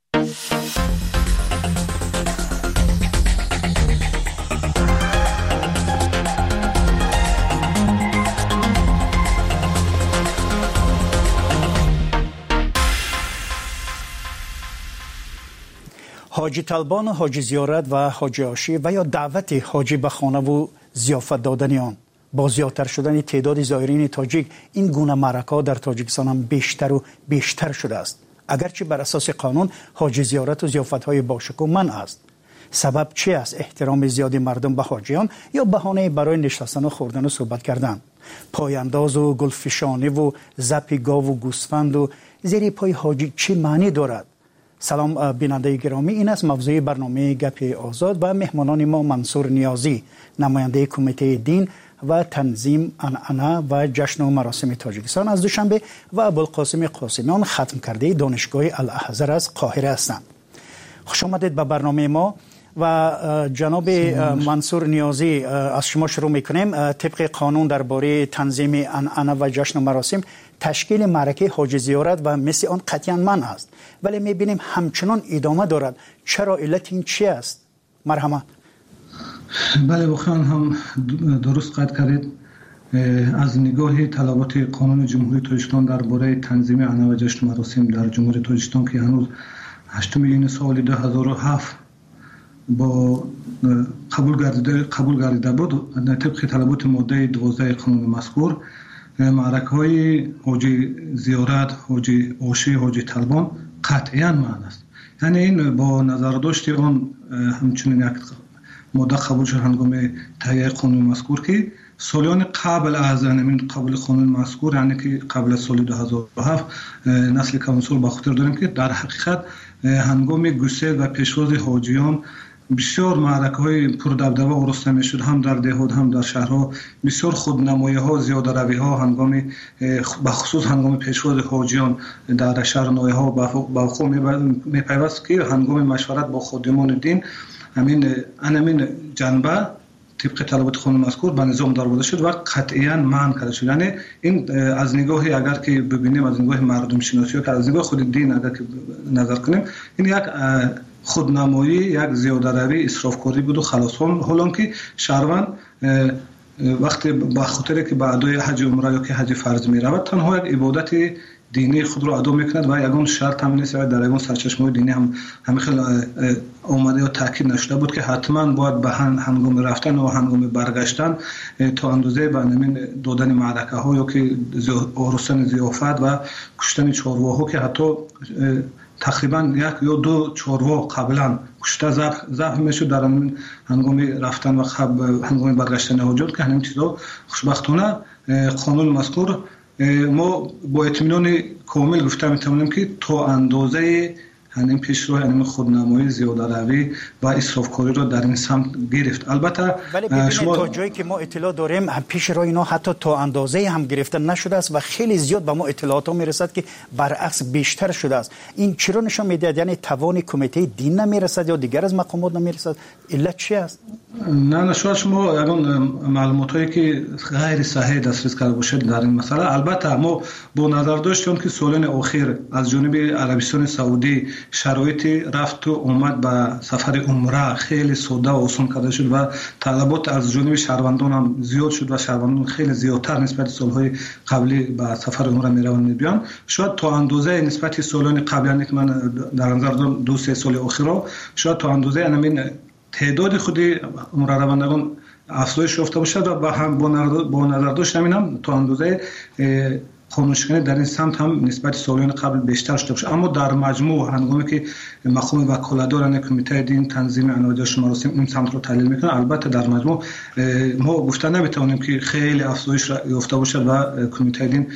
حاجی طلبان و حاجی زیارت و حاجی عاشی و یا دعوت حاجی به خانه و ضیافت دادن آن با زیادتر شدن تعداد زائرین تاجیک، این گونه معرکه‌ها در تاجیکستان هم بیشتر و بیشتر شده است. اگرچه بر اساس قانون حاجی زیارت و ضیافت‌های باشکوه منع است. سبب چی است؟ احترام زیادی مردم به حاجیان یا بهانه برای نشستن و خوردن و صحبت کردن؟ پایانداز و گلفشانی و زپ گاو و گوسفند و زیر پای حاجی چی معنی دارد؟ سلام بیننده گرامی، این است موضوع برنامه گپ آزاد و مهمانان ما منصور نیازی، نماینده کمیته دین و تنظیم عنعنه و جشن و مراسم تاجیکستان از دوشنبه و ابوالقاسم قاسمیان ختم کرده دانشگاه الازهر از قاهره هستند. خوش آمدید به برنامه ما و جناب منصور نیازی، از شما شروع میکنیم. طبق قانون درباره تنظیم عنعنه و جشن و مراسم تشکیل معرکه حاجی زیارت و مثل آن قطعاً منع است، ولی میبینیم همچنان ادامه دارد. چرا؟ علت این چی است؟ مرحمت. بله بخیان هم درست قید کردید. از نگاه طلبات قانون جمهوری تاجیکستان درباره تنظیم عنعنه و جشن و مراسم در جمهوری تاجیکستان که هنوز 8 این سال 2007 با قبول گردیده بود، طبق طلبات ماده 12 قانون مذکور معرکه های حاجی زیارت، حاجی عاشی، حاجی طلبان قطعاً معنی است. یعنی این با نظر داشت آن همچنین یک ماده قبول شد هنگام تهیه قانون مذکور که سالیان قبل از این قبول قانون مذکور، یعنی که قبل از سال 2007 نسل کونسول با خاطر داریم که در حقیقت هنگام گسیل و پیشواز حاجیان بسیار معرکه های پردبدبه آورسته می شد، هم در دهات هم در شهرها. بسیار خودنمایی ها، زیاده روی ها هنگام بخصوص هنگام پیشواز حاجیان در شهر نایه ها با وقوع می پیوست که هنگام مشورت با خادمان دین همین جنبه طبق طلبات قانون مذکور به نظام درآورده شد و قطعاً منع کرده شد. یعنی این از نگاه اگر که ببینیم، از نگاه مردم شناسی و از نگاه خود دین اگر که نظر کنیم، این یک خودنمایی، یک زیاده روی، اسرافکاری بود و خلاص. حالا که شهروند وقتی با خاطر که به ادای حج عمره یا که حج فرض می رود تنها یک عبادت دینی خود را ادا میکند و یگان شرط هم نیست در یگان سرچشمه دینی هم خیلی اومده و تاکید نشده بود که حتما باید به هنگام رفتن و هنگام برگشتن تا اندازه به نمین دادن معرکه ها یا که آرستن ضیافت و کشتن چارواها که حتی تقریبا یک یا دو چاروا قبلا کشته ضعف میشد در هنگام رفتن و هنگام برگشتن حجاج که همین چیزا خوشبختانه قانون مذکور ما با اطمینان کامل گفته میتونیم که تا اندازه همین پیشرو همین خودنمایی زیاده روی و اسرافکاری را در این سمت گرفت. البته ولی ببینید تا جایی که ما اطلاع داریم پیشرو اینا حتی تا اندازه هم گرفته نشده است و خیلی زیاد به ما اطلاعات میرسد که برعکس بیشتر شده است. این چرا نشان میدهد؟ یعنی توان کمیته دین نمیرسد یا دیگر از مقامات نمیرسد؟ علت چی است؟ نه شاید شما یگان معلوماتی که غیر صحیح دسترس کرده باشید در این مسئله. البته ما با نظر داشتیم که سالن اخیر از جانب عربستان سعودی شرایط رفت و اومد به سفر عمره خیلی ساده و آسان کرده شد و طلبات از جانب شهروندان هم زیاد شد و شهروندان خیلی زیادتر نسبت سالهای قبلی به سفر عمره میروند میبیان. شاید تا اندازه نسبت سالان قبلی که من در نظر دارم 2-3 سال اخیر شاید تا اندازه همین تعداد خودی عمره روندگان افزایش یافته باشد و هم با نظر داشت همین هم تا اندازه قانونشکنی در این سمت هم نسبت سالان قبل بیشتر شده باشه. اما در مجموع هنگامی که مقام وکالتداران کمیته دین تنظیم عناوین مراسم این سمت رو تحلیل میکنه، البته در مجموع ما گفته نمیتونیم که خیلی افزایش یافته باشه و کمیته دین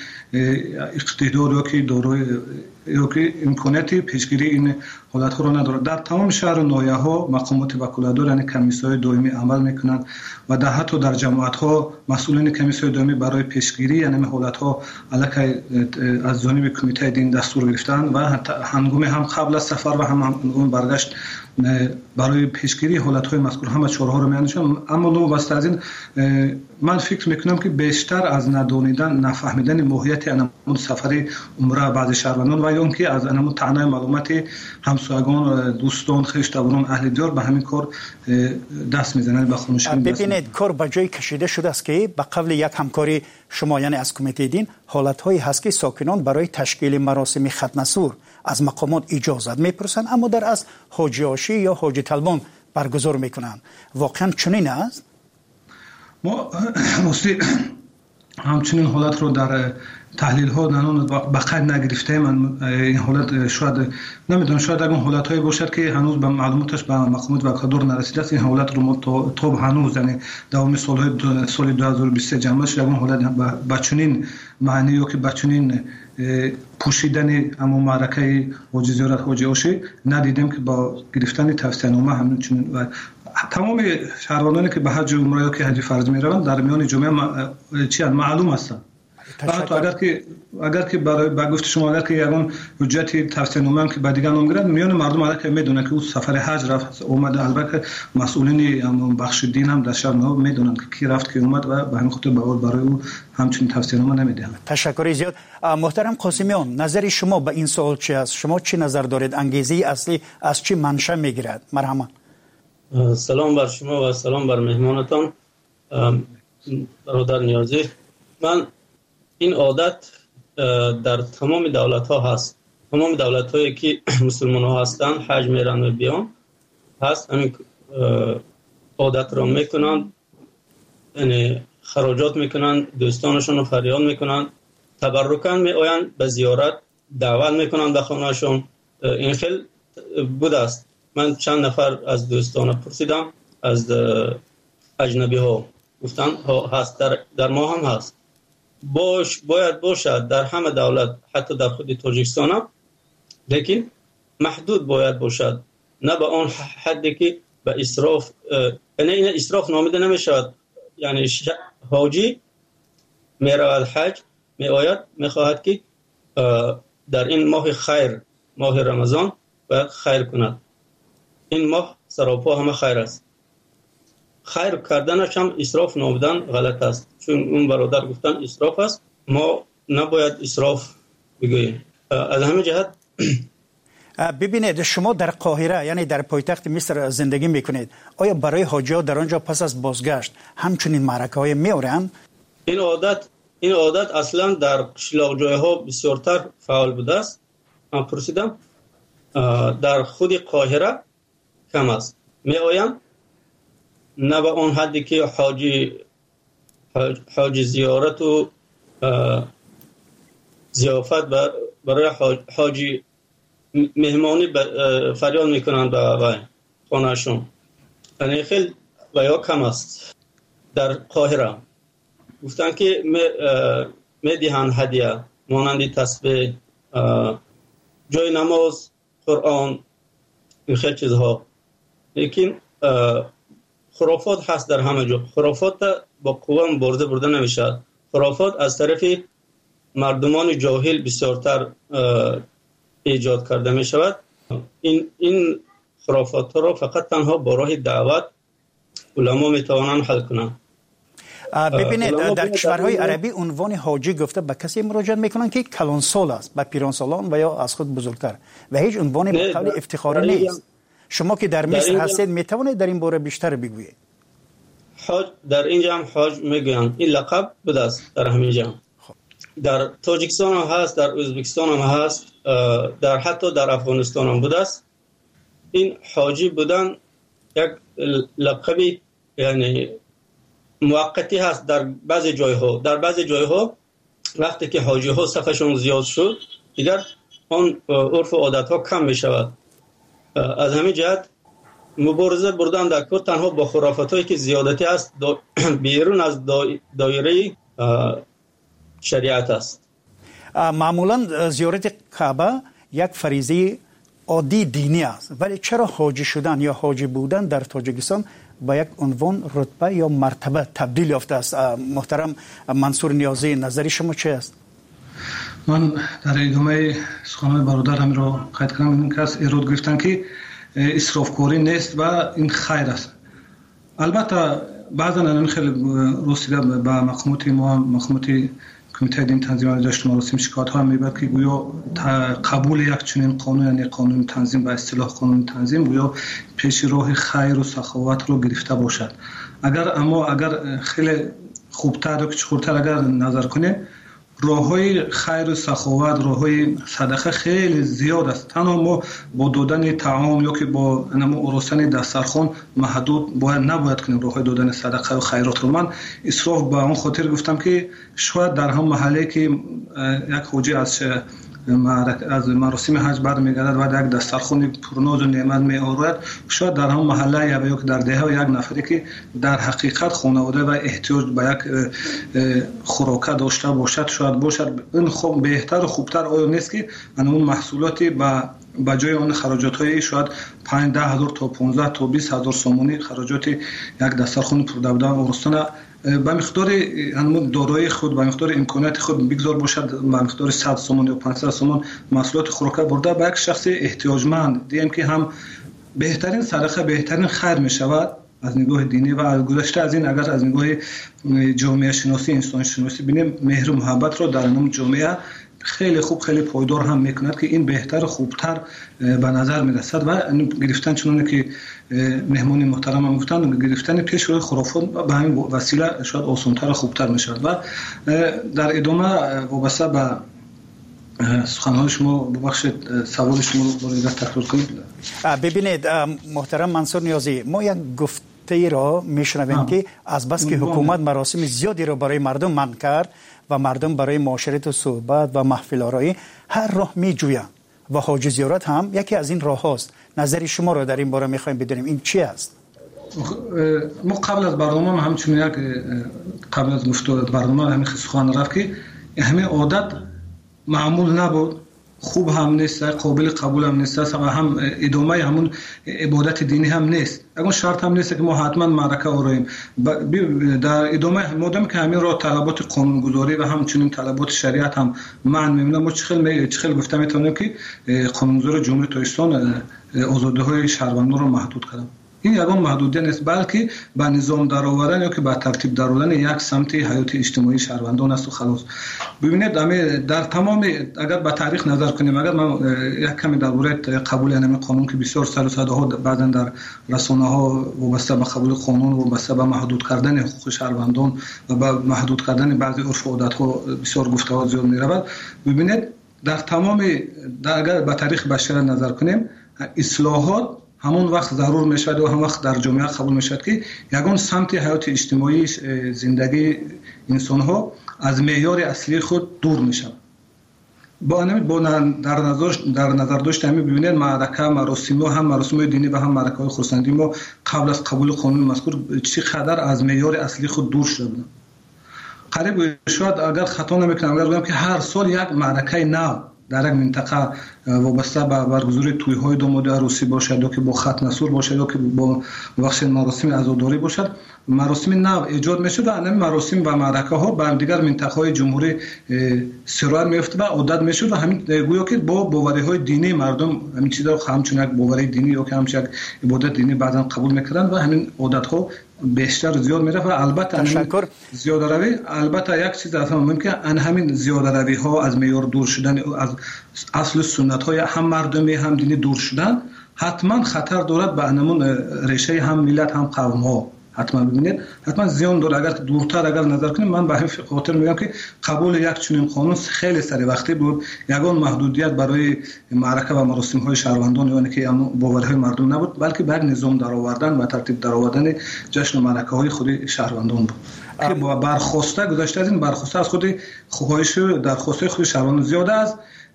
اقتدار که دارای یا که امکانات پیشگیری این حالت ها را ندارد. در تمام شهر و ناحیه ها مقامات وکالتدار یعنی کمیسیون دائمی عمل میکنند و در حتی در جماعت ها مسئولین کمیسیون دائمی برای پیشگیری یعنی حالت ها علیه از جانب کمیته دین دستور گرفتن و هنگام هم قبل از سفر و هم هنگام برگشت برای پیشگیری حالت‌های مذکور همه چاره‌ها رو می‌اندیشم. اما واسه از این من فکر میکنم که بیشتر از ندونیدن نفهمیدن ماهیت انمون سفر عمره بعض شهروندان و یا اینکه از انمون تعنای معلومات همسایگان دوستان خویشاوندان اهل دیار به همین کار دست میزنند به خونشون. ببینید کار به جای کشیده شده است که به قبل یک همکاری شما یعنی از کمیته دین حالت‌هایی هست که ساکنان برای تشکیل مراسم ختنه‌سور از مقامات اجازت میپرسند اما در از حاجی آشی یا حاجی طلبان برگزار میکنند. واقعا چنین است؟ ما همچنین حالت رو در تحلیل ها نانون بقید نگرفته. من این حالت شاید نمیدونم شاید اون حالت هایی باشد که هنوز به معلوماتش به مقامات وکالتدار نرسیده است. این حالت رو ما تا هنوز یعنی دوام سال 2023 جمع شد اون حالت بچنین معنی یا که بچنین پوشیدن اما معرکه حاجی زیارت حاجی آشی ندیدیم که با گرفتن توصیه‌نامه همچنین و تمام شهروندانی که به حج عمره یا که حج فرض میروند در میان جامعه چی معلوم هستند. حتی اگر که برای با گفت شما اگر که یگان حجت توصیه‌نامه هم که بعد دیگه نمیگیرد میان مردم اگر که میدونن که او سفر حج رفت اومده البته مسئولین هم بخش دین هم در شهر نو میدونن که کی رفت کی اومد و به همین خاطر برای او همچین توصیه‌نامه نمیدهند. تشکر زیاد. محترم قاسمیان نظر شما به این سوال چی است؟ شما چی نظر دارید؟ انگیزه اصلی از چی منشأ میگیرد؟ مرحبا. سلام بر شما و سلام بر مهمانتان برادر نیازی. من این عادت در تمام دولت ها هست. تمام دولت هایی که مسلمان ها هستند حج میرن و بیان هست همین عادت را میکنند، یعنی خراجات میکنند، دوستانشون رو فریاد میکنند، تبرکاً میآیند به زیارت، دعوت میکنند به خانهشون. این خیلی بود است. من چند نفر از دوستان پرسیدم از اجنبی ها گفتن هست در ما هم هست. باید باشد در همه دولت حتی در خود تاجیکستان هم، لیکن محدود باید باشد، نه به آن حدی که به اسراف، یعنی این اسراف نامیده نمیشود. یعنی حاجی میرود حج میآید میخواهد که در این ماه خیر، ماه رمضان باید خیر کند. این ماه سراپا همه خیر است. خیر کردنش هم اسراف نامیدن غلط است، چون اون برادر گفتن اسراف است. ما نباید اسراف بگوییم. از همین جهت ببینید شما در قاهره یعنی در پایتخت مصر زندگی میکنید، آیا برای حاجی‌ها در آنجا پس از بازگشت همچنین معرکه‌های می‌آورند؟ این عادت اصلا در قشلاق جای‌ها بسیارتر فعال بوده است. من پرسیدم در خود قاهره کم است. می‌آیند نه به اون حدی که حاجی زیارت و ضیافت برای حاجی مهمانی فریاد میکنند به خانهشون. یعنی خیلی و یا کم است. در قاهره گفتن که میدهند هدیه مانند تسبیح، جای نماز، قرآن، این خیلی چیزها. لیکن خرافات هست در همه جا. خرافات با قوه برده نمیشه. خرافات از طرف مردمان جاهل بسیارتر ایجاد کرده می شود. این خرافات را فقط تنها با راه دعوت علما می توانند حل کنند. ببینید در کشورهای عربی عنوان حاجی گفته به کسی مراجعه میکنن که کلانسال است، به پیرانسالان و یا از خود بزرگتر، و هیچ عنوان به قول افتخاری نیست. شما که در مصر هستید می توانید در این باره بیشتر بگویید؟ حاج در اینجا هم حاج میگویند. این لقب بوده است در همین جا. در تاجیکستان هم هست، در ازبکستان هم هست، حتی در افغانستان هم بوده است. این حاجی بودن یک لقبی یعنی موقتی هست در بعضی جایها. در بعضی جایها وقتی که حاجی ها صفشون زیاد شد دیگر آن عرف و عادت ها کم می شود. از همین جهت مبارزه بردن در کار تنها با خرافات هایی که زیادتی است بیرون از دایره شریعت است. معمولا زیارت کعبه یک فریضه عادی دینی است، ولی چرا حاجی شدن یا حاجی بودن در تاجیکستان با یک عنوان، رتبه یا مرتبه تبدیل یافته است؟ محترم منصور نیازی، نظر شما چه است؟ من در ادامه سخنان برادرم را قید کنم. این کس ایراد گرفتن که اسرافکاری نیست و این خیر است. البته بعضا من خیلی رسیده به مقامات ما، مقامات کمیته دین تنظیم داشت مراسم شکایت ها میبرد که گویا قبول یک چنین قانون یعنی قانون تنظیم به اصطلاح قانون تنظیم گویا پیش راه خیر و سخاوت رو گرفته باشد. اگر خیلی خوبتر و کچخورتر اگر نظر کنه، راه‌های خیر و سخاوت، راه‌های صدقه خیلی زیاد است. تنها ما با دادن طعام یا که با ارسطن دسترخوان محدود نباید کنیم راه‌های دادن صدقه و خیرات رو. من اسراف به اون خاطر گفتم که شاید در هم محله که یک حاجی از مراسم حج برمیگردد و یک دسترخوان پرناز و نعمت می‌آورد، شاید در هم محله یا در دهه یک نفری که در حقیقت خانواده و احتیاج به یک خوراک داشته باشد، شاید باشد. این خوب بهتر و خوبتر آیا نیست که اون محصولاتی با جای آن خراجات‌های شاید 5-10 هزار تا 15 تا 20 هزار سومونی خراجات یک دسترخوان پردابده ارسطن به مقدار دارایی خود، به مقدار امکانات خود بگذار باشد، به مقدار 100 سومون یا 500 سومون محصولات خوراک برده به یک شخص احتیاجمند دیم که هم بهترین صدقه، بهترین خیر می شود از نگاه دینی. و از گذشته از این اگر از نگاه جامعه شناسی، انسان شناسی بینیم، مهر و محبت را در نام جامعه خیلی خوب، خیلی پایدار هم میکند که این بهتر و خوبتر به نظر میرسد. و گرفتن چنانه که مهمون محترم هم گفتن، گرفتن پیش روی خرافات به همین وسیله شاید آسان‌تر و خوبتر میشود. و در ادامه وابسته به سخنهای شما ببخشید سوال شما رو باید تکرار کنید. ببینید محترم منصور نیازی، ما یک گفته را میشنویم که از بس که حکومت مراسم زیادی را برای مردم منع کرد و مردم برای معاشرت و صحبت و محفل آرایی هر راه می جویند و حاج زیارت هم یکی از این راه هاست. نظر شما را در این باره میخوایم بدونیم، این چی است؟ ما قبل از برنامه همچنین یک قبل از گفتار برنامه همین سخن رفت که همین عادت معمول نبود، خوب هم نیست، قابل قبول هم نیست و هم ادامه همون عبادت دینی هم نیست. اگر شرط هم نیست که ما حتما معرکه آوریم در ادامه، مادام که همین را طلبات قانونگذاری و همچنین طلبات شریعت هم معنی می‌بینم. ما چخیل گفته میتونیم که قانونگذار جمهوری تاجیکستان آزادی‌های شهروندان رو محدود کردن. این یگان محدودیت نیست، بلکه به نظام درآوردن یا که به ترتیب درآوردن یک سمت حیات اجتماعی شهروندان است و خلاص. ببینید در تمام اگر به تاریخ نظر کنیم، اگر من یک کمی درباره قبول این قانون که بسیار سالها بعضا در رسانه ها وابسته به قبول قانون و وابسته به محدود کردن حقوق شهروندان و به محدود کردن بعضی عرف و عادت ها بسیار گفتگو زیاد می‌رود. ببینید در تمام اگر به تاریخ بشر نظر کنیم، اصلاحات همون وقت ضرور میشد و هم وقت در جامعه قبول میشد که یگان سمت حیات اجتماعی زندگی انسان ها از معیار اصلی خود دور میشد. با در نظر داشت همین ببینید معرکه مراسم هم مراسم دینی و هم معرکه های خرسندی ما قبل از قبول قانون مذکور چقدر از معیار اصلی خود دور شد. قریب شاید اگر خطا نمیکنم اگر بگم که هر سال یک معرکه نو در یک منطقه وابسته به برگزاری توی‌های داماد عروسی باشد یا که با ختم سور باشد یا که با بخش مراسم عزاداری باشد، مراسم نو ایجاد میشد و همین مراسم و معرکه ها به دیگر منطقه‌های جمهوری سرایت می‌یافت و عادت میشد و همین گویا که با باوری‌های دینی مردم همین چیزا همچون یک باوری دینی یا که همچون یک عبادت دینی بعضا قبول می‌کردن و همین عادت‌ها بیشتر زیاد میره و البته زیاده روی البته یک چیز اصلا ممکن ان همین زیاده روی ها از معیار دور شدن از اصل سنت های هم مردمی هم دینی دور شدن حتما خطر دارد به انمون ریشه هم ملت هم قوم ها. حتما ببینید حتما زیان داره. اگر دورتر اگر نظر کنیم من به همین خاطر میگم که قبول یک چنین قانون خیلی سری وقتی بود، یگان محدودیت برای معرکه و مراسم های شهروندان یعنی که باورهای مردم نبود، بلکه به نظام درآوردن و ترتیب درآوردن جشن و معرکه های خود شهروندان بود که با برخواسته گذشته از این برخواسته از خود خواهش درخواسته خود شهروندان زیاده از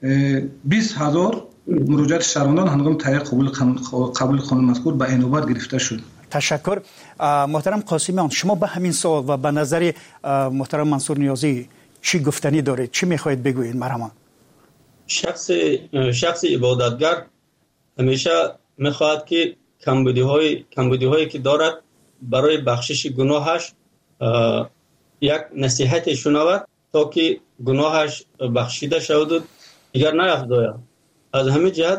20,000 مراجعات شهروندان هنگام تایید قبول قانون مذکور به این نوبت گرفته شد. تشکر. محترم قاسمیان، شما به همین سوال و به نظر محترم منصور نیازی چی گفتنی دارید؟ چی میخواهید بگویید؟ مرحبا. شخص عبادتگر همیشه میخواهد که کمبودی هایی که دارد برای بخشش گناهش یک نصیحت شنود تا که گناهش بخشیده شود و دیگر نیفزاید. از همین جهت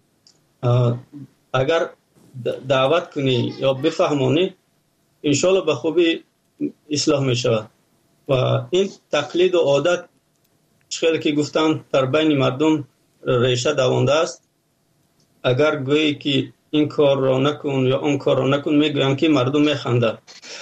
اگر دعوت کنی یا بفهمانی انشالله به خوبی اصلاح می شود و این تقلید و عادت خیلی که گفتن در بین مردم ریشه دوانده است. اگر گویی که این کار را نکن یا اون کار را نکن میگویم که مردم میخندند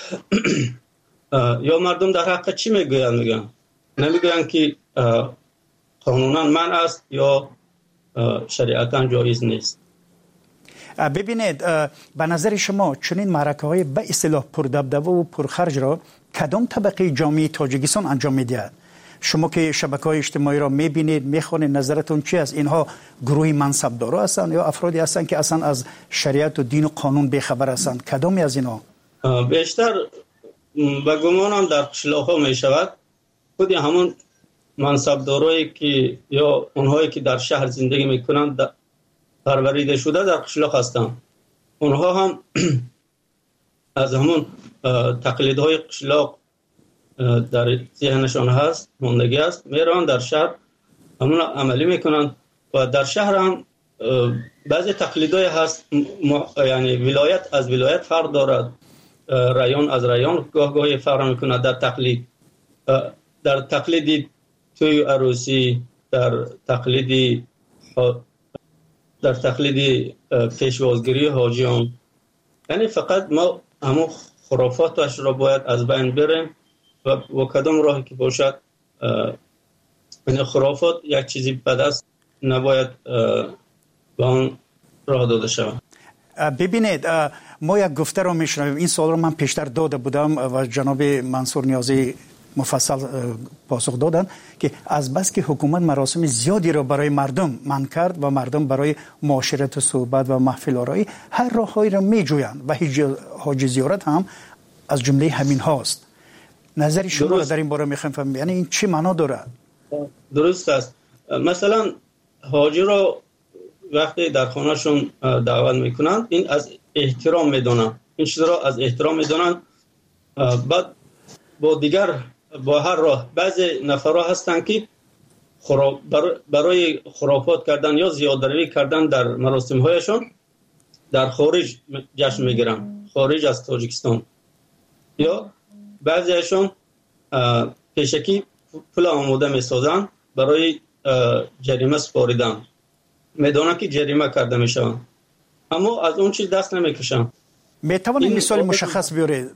یا مردم در حق چی میگوین؟ نمیگوین که قانونا منع است یا شریعتا جایز نیست. ببینید به نظر شما چنین معرکه‌های به اصطلاح پردبدبه و پرخرج را کدام طبقه جامعه تاجیکستان انجام می‌دهد؟ شما که شبکه‌های اجتماعی را می‌بینید، می‌خوانید، نظرتون چی است؟ اینها گروهی منصبدارا هستند یا افرادی هستند که اصلا از شریعت و دین و قانون بیخبر هستند؟ کدامی از اینها؟ بیشتر به گمانم در قشلاق‌ها می‌شود خود همون منصبدارایی که یا اونهایی که در شهر زندگی می‌کنند پروریده شده در قشلاق هستند. اونها هم از همون تقلیدهای قشلاق در ذهنشان هست، ماندگی است، میرن در شهر همون عملی میکنند و در شهر هم بعضی تقلیدهای هست، یعنی ولایت از ولایت فرق دارد، رایون از رایون گاهی فرق میکنه در تقلید توی عروسی، در تقلید پیشوازگیری حاجیان. یعنی فقط ما همون خرافاتش را باید از بین بریم و کدام راهی که باشد، این خرافات یک چیزی بد است، نباید به آن راه داده شود. ببینید ما یک گفته رو میشنویم، این سوال رو من پیشتر داده بودم و جناب منصور نیازی مفصل پاسخ دادن که از بس که حکومت مراسم زیادی را برای مردم منع کرد و مردم برای معاشرت و صحبت و محفل آرایی هر راههایی را میجویند و حاج زیارت هم از جمله همین هاست. نظر شما را در این باره میخوایم فهمیم، یعنی این چی معنا داره؟ درست است. مثلا حاجی را وقتی در خانهشون دعوت میکنند این از احترام میدونن، این چیز را از احترام میدونن. بعد با دیگر با هر راه بعضی نفرها هستند که برای خرافات کردن یا زیادروی کردن در مراسم هایشان در خارج جشن میگیرن، خارج از تاجیکستان، یا بعضیشون پیشکی پول آماده میسازن برای جریمه سپاریدن، میدونن که جریمه کرده میشن اما از اون چیز دست نمیکشن. میتوانید مثال مشخص بیارید؟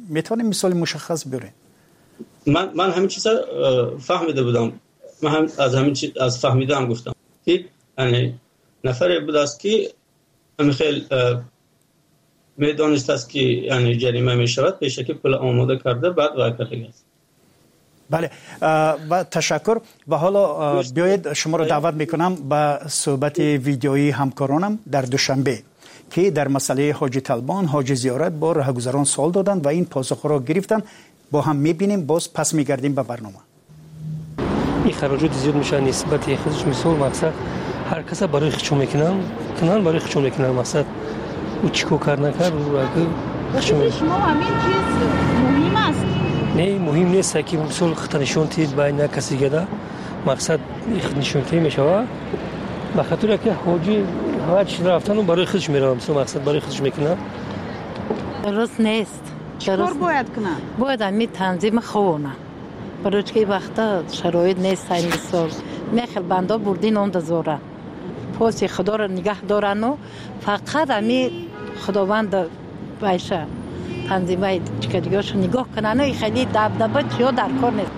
من همین چیزا فهمیده بودم، من هم از همین چیز از فهمیدم گفتم که یعنی نفری بود است که خیلی میدونست است که یعنی جریمه میشود، پیشکی پول آماده کرده بعد وای کرده است. بله و تشکر. و حالا بیایید شما رو دعوت میکنم به صحبت ویدیویی همکارانم در دوشنبه که در مسئله حاج طلبان، حاج زیارت با راهگذران سوال دادند و این پاسخ را گرفتن. با هم میبینیم، باز پس میگردیم به برنامه. این خراجات زیاد میشه نسبت خودش، مثال مقصد هر کس برای خودشون میکنن برای خودشون میکنن، مقصد او چیکو کار نکرد او اگه شما همین چیز مهم است؟ نه مهم نیست که مثال خط نشون تید بین کسی گدا، مقصد خط نشون تی میشه به خاطر که حاج رفتن برای خودش میرن، مثلا مقصد برای خودش میکنن. درست نیست. چطور باید کنن؟ باید همی تنظیم خونه، برای که وقتا شرایط نیست. این مثال میخل بنده بردین اون دزوره پاس خدا را نگه دارن و فقط همی خداوند بایشه تنظیمه چکدیگاش نگاه کنن و خیلی دبدبه چیا در کار نیست.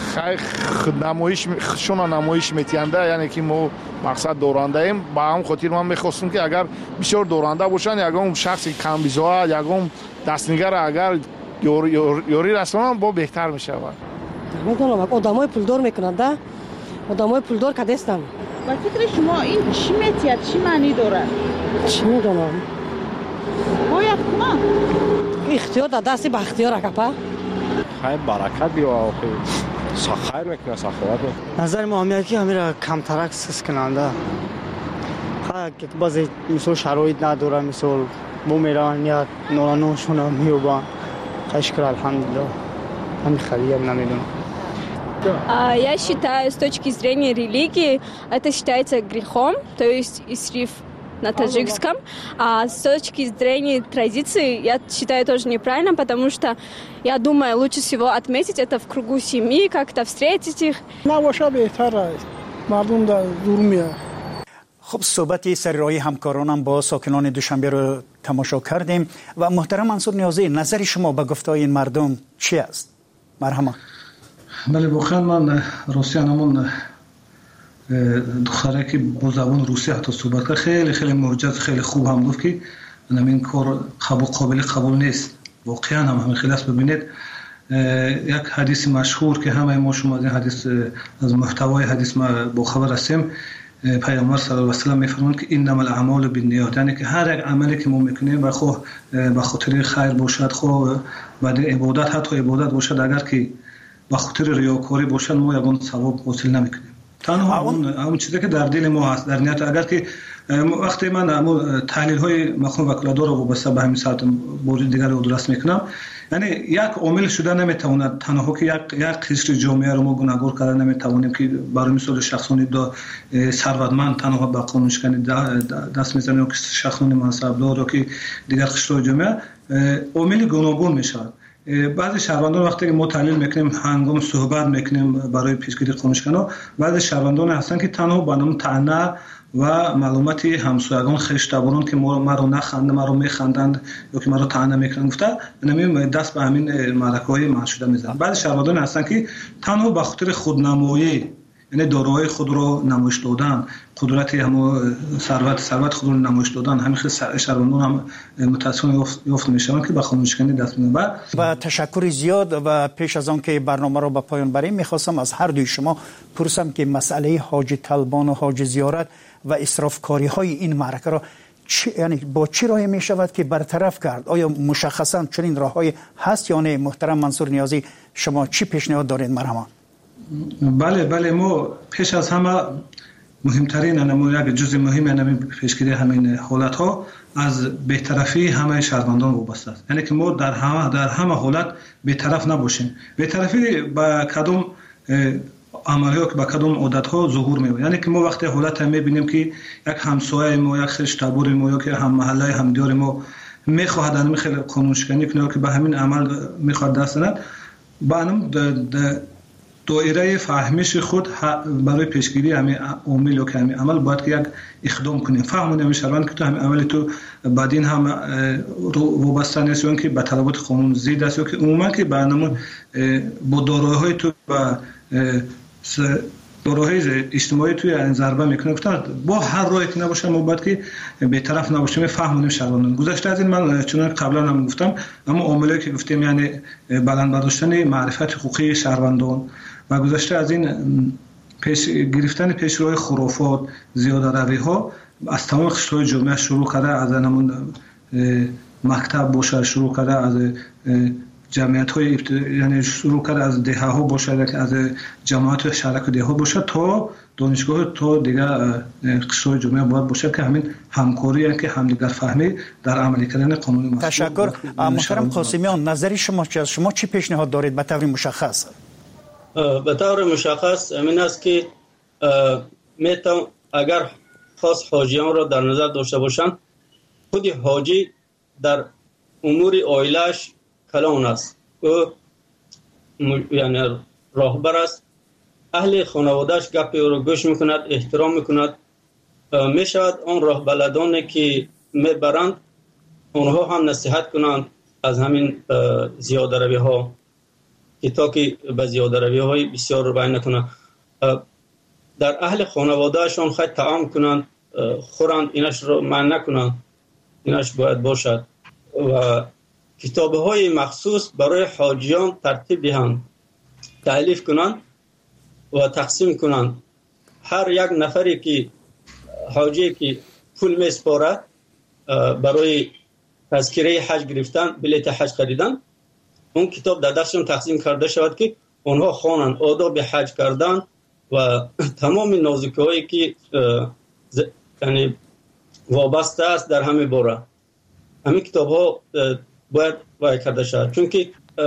خودشون نمایش میتینده، یعنی که ما مقصد دورنده ایم. با هم خاطر من میخواستم که اگر بسیار دورنده باشن، یکم شخصی کم بیزا، یکم دستنگر اگر یوری رسانن با بهتر میشه. میدونم آدمای پولدار میکنند، آدمای پولدار که دستم. و فکر شما این چی میتید، چی معنی داره؟ چی میدونم باید کنم اختیار در دستی به اختیار اکپا خیلی برکت بیا خیر میکنه سخاوت. نظر ما همیه که همین را کمترک سس کننده، خیلی بعضی مثل شرایط نداره، مثل بو میرن یا نورانوشون هم میوبان. خشکر الحمدلله همین خیلی هم намидунам. Я считаю, с точки зрения религии, это считается грехом, то есть исриф на таджикском. А с точки зрения традиции, я считаю тоже неправильно, потому что, я думаю, лучше всего отметить это в кругу семьи, как-то встретить их. خب صحبت سررای همکارانم با ساکنان دوشنبه رو تماشا کردیم و محترم منصور نیازی، نظر شما به گفتهای این مردم چی است؟ مرحبا. بله واقعا من روسیانمون دختره که با زبان روسی حتی صحبت کرد، خیلی معجز، خیلی خوب هم گفت که این کار قابل قبول نیست. واقعا هم خیلی است. ببینید یک حدیث مشهور که همه ما شما از این حدیث، از محتوای حدیث ما با خبر هستیم، پیامبر صلی الله علیه و سلم میفرمایند که انما الاعمال بالنیات، یعنی که هر یک عملی که ما میکنیم به خاطر خیر باشد، بعد عبادت، حتی عبادت باشد، اگر که به خاطر ریاکاری باشد، ما یگان ثواب حاصل نمیکنیم. تنها اون چیزی که در دل ما هست، در نیت. اگر که وقتی من تحلیل های مفهوم وکالت‌دار رو وابسته به همین ساعت مورد دیگر رو درست میکنم، یعنی یک عامل شده نمیتواند تنها که یک قشر جامعه رو ما گناهگار کردن نمیتوانیم که برای مثال شخصانی ثروتمند تنها به قانون شکنی دست میزنه، یا شخصانی منصبدار یا که دیگر قشرهای جامعه عامل گوناگون میشود. بعضی شهروندان وقتی که ما تحلیل میکنیم، هنگام صحبت میکنیم برای پیشگیری قانونشکنان، بعضی شهروندان هستن که تنها به نام طعنه و معلومات همسایگان خویشتباران که ما رو نخنده، ما رو میخندند یا که ما رو طعنه میکنن گفته، نمیم دست به همین معرکه‌های منشوده میزنن. بعضی شهروندان هستن که تنها به خاطر خودنمایی، یعنی دارایی خود رو نمایش دادن، قدرت ثروت خود رو نمایش دادن، همین شهروندان هم متأسفانه یافت میشن که به قانونشکنی دست میدن. و تشکر زیاد. و پیش از آن که برنامه رو به پایان بریم، میخواستم از هر دوی شما پرسم که مسئله حاج طلبان و حاج زیارت و اسرافکاری های این معرکه را یعنی با چه راهی می شود که برطرف کرد؟ آیا مشخصا چنین راههایی هست یا نه؟ محترم منصور نیازی، شما چی پیشنهاد دارید؟ مرحبا. بله ما پیش از همه مهمترین یک جزء مهم همین پیشگیری همین حالت ها از بی‌طرفی همه شهروندان وابسته است. یعنی که ما در همه حالت بی‌طرف نباشیم. بی‌طرفی با کدوم عملیات که با کدام عادت‌ها ظهور می‌یابد. یعنی که ما وقتی حالت می‌بینیم که یک همسایه ما، یک خیشتابور ما یا که هم محله همدیار ما می‌خواهد ان خیلی قانون شکنی کنه که به همین عمل می‌خواد دست زند، با انم دایره فهمش خود برای پیشگیری همین عامل و که همین عمل باید که یک اقدام کنیم. فهمونیم شهروند که تو همین عمل تو بعدین هم وابسته نیست یا که به طلبات قانون ضد است یا که عموما که برنامه با دارایی‌های تو و دارایی‌های اجتماعی توی ضربه میکنه. با هر راهی که نباشه ما باید که به طرف نباشیم. فهمونیم شهروندان. گذشته از این من چون قبلا هم گفتم، اما عاملی که گفتیم یعنی بلند برداشتن معرفت حقوقی شهروندان و گذشته از این گرفتن پیشروهای خرافات، زیاده روی ها از تمام قشرهای جامعه شروع کرده، از همون مکتب باشه، شروع کرده از جمعیت های یعنی شروع کرده از دهه ها باشه، از جماعت شهرک دهه ها باشه تا دانشگاه تا دیگه قشرهای جامعه باید باشه که همین همکاری است که همدیگر فهمی در عملی کردن قانون مسئول. تشکر. محترم قاسمیان، نظر شما چی پیشنهاد دارید به طور مشخص؟ به طور مشخص این است که اگر خاص حاجیان را در نظر داشته باشند، خود حاجی در امور عائله‌اش کلان است، او یعنی راهبر است، اهل خانواده‌اش گپ او را گوش میکند، احترام میکند. میشود آن راه بلدانی که میبرند اونها هم نصیحت کنند از همین زیاده روی ها که تا که به زیاده روی های بسیار رو بیان نکنند. در اهل خانوادهشان خیلی طعام کنند، خورند، اینش رو منع نکنند، اینش باید باشد. و کتابه های مخصوص برای حاجیان ترتیب دهند، تألیف کنند و تقسیم کنند. هر یک نفری که حاجی که پول میسپارد برای تذکره حج گرفتن، بلیط حج خریدن، اون کتاب در دستشون تقسیم کرده شود که اونها خوانند آداب حج کردن و تمام نازکی‌هایی که یعنی وابسته است در همه باره. همین کتاب‌ها باید کرده شود، چون که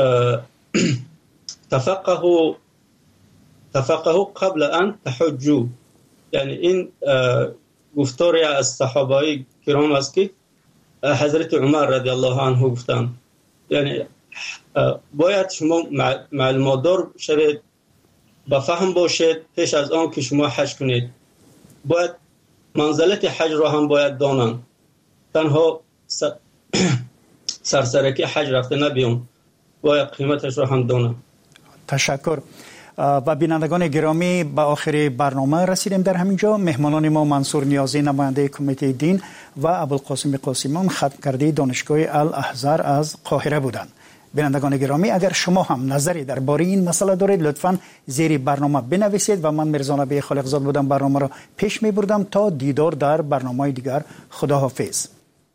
تفقهوا قبل ان تحجوا، یعنی این گفتاری از صحابه کرام است که حضرت عمر رضی الله عنه گفتند، یعنی باید شما معلومات دار شوید، با فهم باشید پیش از آن که شما حج کنید. باید منزلت حج را هم باید دانند، تنها سرسرکی حج رفته نبیون، باید قیمتش را هم دانند. تشکر. و بینندگان گرامی، به آخر برنامه رسیدیم. در همینجا مهمانان ما منصور نیازی نماینده کمیته دین و ابوالقاسم قاسمیان ختمکرده دانشگاه الاحزار از قاهره بودند. بینندگان گرامی، اگر شما هم نظری درباره این مسئله دارید لطفاً زیر برنامه بنویسید و من مرزا نبی خالقزاد بودم برنامه را پیش می‌بردم. تا دیدار در برنامه دیگر، خداحافظ.